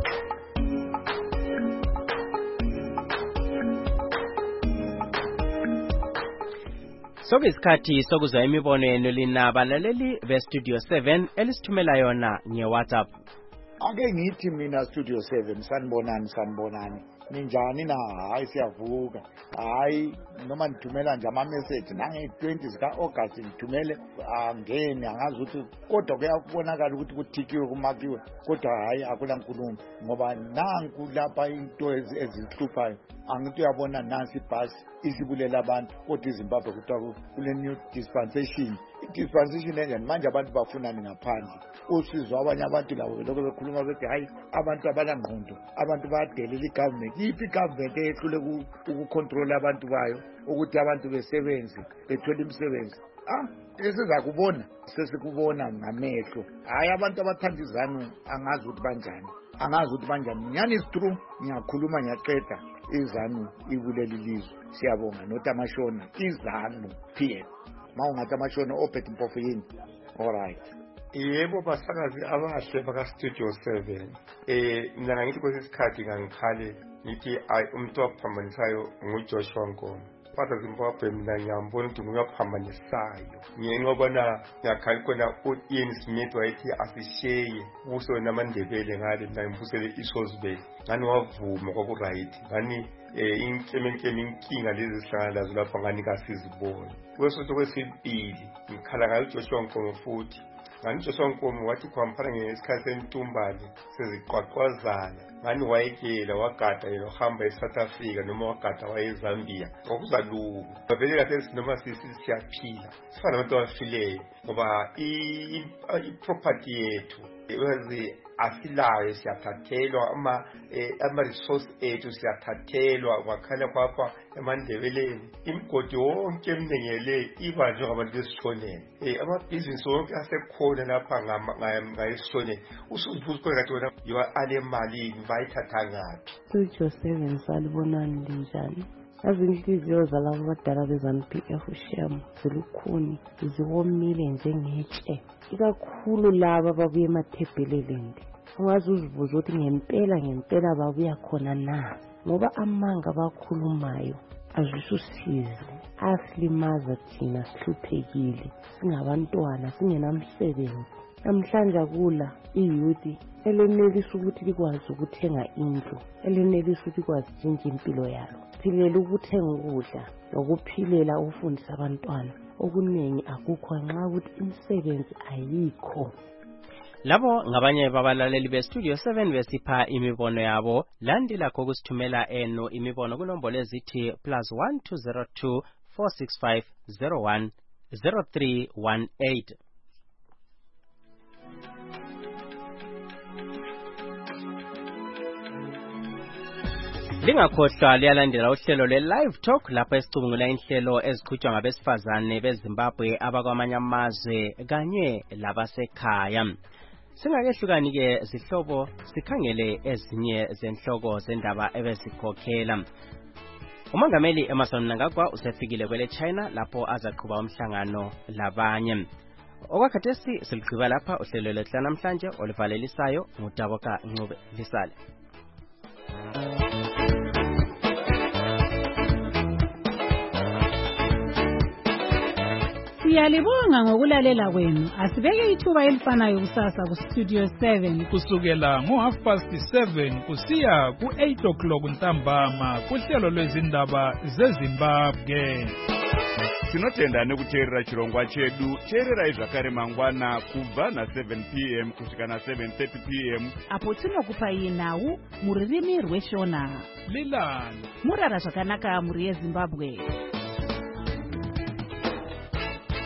Sokuyisikhathi sokuzwa imibono yenu lina balaleli beStudio 7 elisithumela yona ngeWhatsApp. Ake ngithi mina Studio 7 sanibonani ninjani na? Hayi siyavuka. Hayi noma nithumela nje ama-message nange-20 zika-August ngithumele angeni angazi ukuthi kodwa kuyabonakala ukuthi kuthikiwe kumakiwe kodwa hayi akula nkulumo ngoba nanku lapha into ezihluphayo angithi uyabona nansi ibhasi isibulela abantu kodwa iZimbabwe kuthiwa kule new dispensation. I-dispensation enjani manje abantu bafunani ngaphandle usizo abanye abantu labo lokho bekhuluma bethi hayi abantu abanangqondo abantu bayadelela igovernment. Yiphi igovernment eyehlule ukucontrol abantu bayo ukuthi abantu besebenze bethola imisebenzi? Esizakubona sesikubona ngamehlo. Hayi abantu abathanda izanu angazi ukuthi banjani. Nyani is true ngiyakhuluma ngiyaqeda izanu ibuleli lizwe. Siyabonga noTamashona izanu PM mawungathi amashona ophethe impofo yini. Alright. Yebo basakazi abahle bakaStudio 7. Mina ngithi kwesisikhathi ngangikhale ngithi umuntu waphambanisayo nguJoshua Nkomo. Father Zimbabwe mina ngiyambona ukuthi nguyaphambanisayo. Ngiyengobona ngiyakhala khona uIan Smith wayethi asisheye buso namandebele ngale mina ngibusele iSosbay. Ngani wavuma kokuright. Ngani inkinga lezi sihlangana lazo lapha ngani kasizibona. Kwesonto kwesibili ngikhala ngayo uJoshua Nkomo futhi. Ngani uJoshua Nkomo wathi kwamphala ngesikhathi sentumbane seziqwaqwazana. Ngani wayekela wagada elohamba eSouth Africa noma wagada wayeZambia ngokuzalungu. Bavele kahle noma siyaphila sifana nabantu abafileyo ngoba i-property yethu wezi asilayo siyathathelwa ama-resource ethu siyathathelwa wakhala kwapha emandebeleni. Imigodi wonke eminengele iba njengabantu besishonela. Amabhizinisi wonke asekhona lapha ngayesishonela. Usuzibuza khona kathi wena ale malini bayithatha ngaphi? Studio 7 salibonani linjani? Azinhliziyo zalabo abadala beZANU-PF uShem zilukhuni ziwomile njengetshe ikakhulu laba ababuye emathebheleleni. Ungaze uzibuza ukuthi ngempela babuya khona na ngoba amanga abakhulumayo azisusize asilimaza thina sihluphekile singabantwana singenamsebenzi. Namhlanje akula iyouth elenelisa ukuthi likwazi ukuthenga indlu, elenelisa ukuthi likwazi ukutshintsha impilo yalo. Philela ukuthenga ukudla nokuphilela ukufundisa abantwana. Okuningi akukho nxa ukuthi imisebenzi ayikho. Labo ngabanye babalaleli beStudio 7 besipha imibono yabo. Landela kokusithumela eno imibono kunombolo ezithi +1202 465 010318. Lingakhohlwa liyalandela uhlelo le-Live Talk lapho esicubungula inhlelo eziqhutshwa ngabesifazane beZimbabwe abakwamanye amazwe kanye labasekhaya. Singakehlukani-ke zihlobo sikhangele ezinye zenhloko zendaba ebezikhokhela. Umongameli Emmerson Mnangagwa usefikile kwele China lapho azaqhuba umhlangano labanye. Okwakhathesi siligqiba lapha uhlelo lethu namhlanje olivalelisayo nguTabaka Ncube lisale. Siyalibonga ngokulalela kwenu. Asibeke ithuba elifanayo kusasa kuStudio 7 kusukela ngo7:30 kusiya ku8 ntambama kuhlelo lwezindaba zeZimbabwe. Tinotenda nekuteerera chirongwa chedu. Teererai zvakare mangwana kubva na7 p.m. kusvika na7:30 p.m. apo tinokupai nhau mururimi rweshona. Lilani murara zvakanaka muri yeZimbabwe.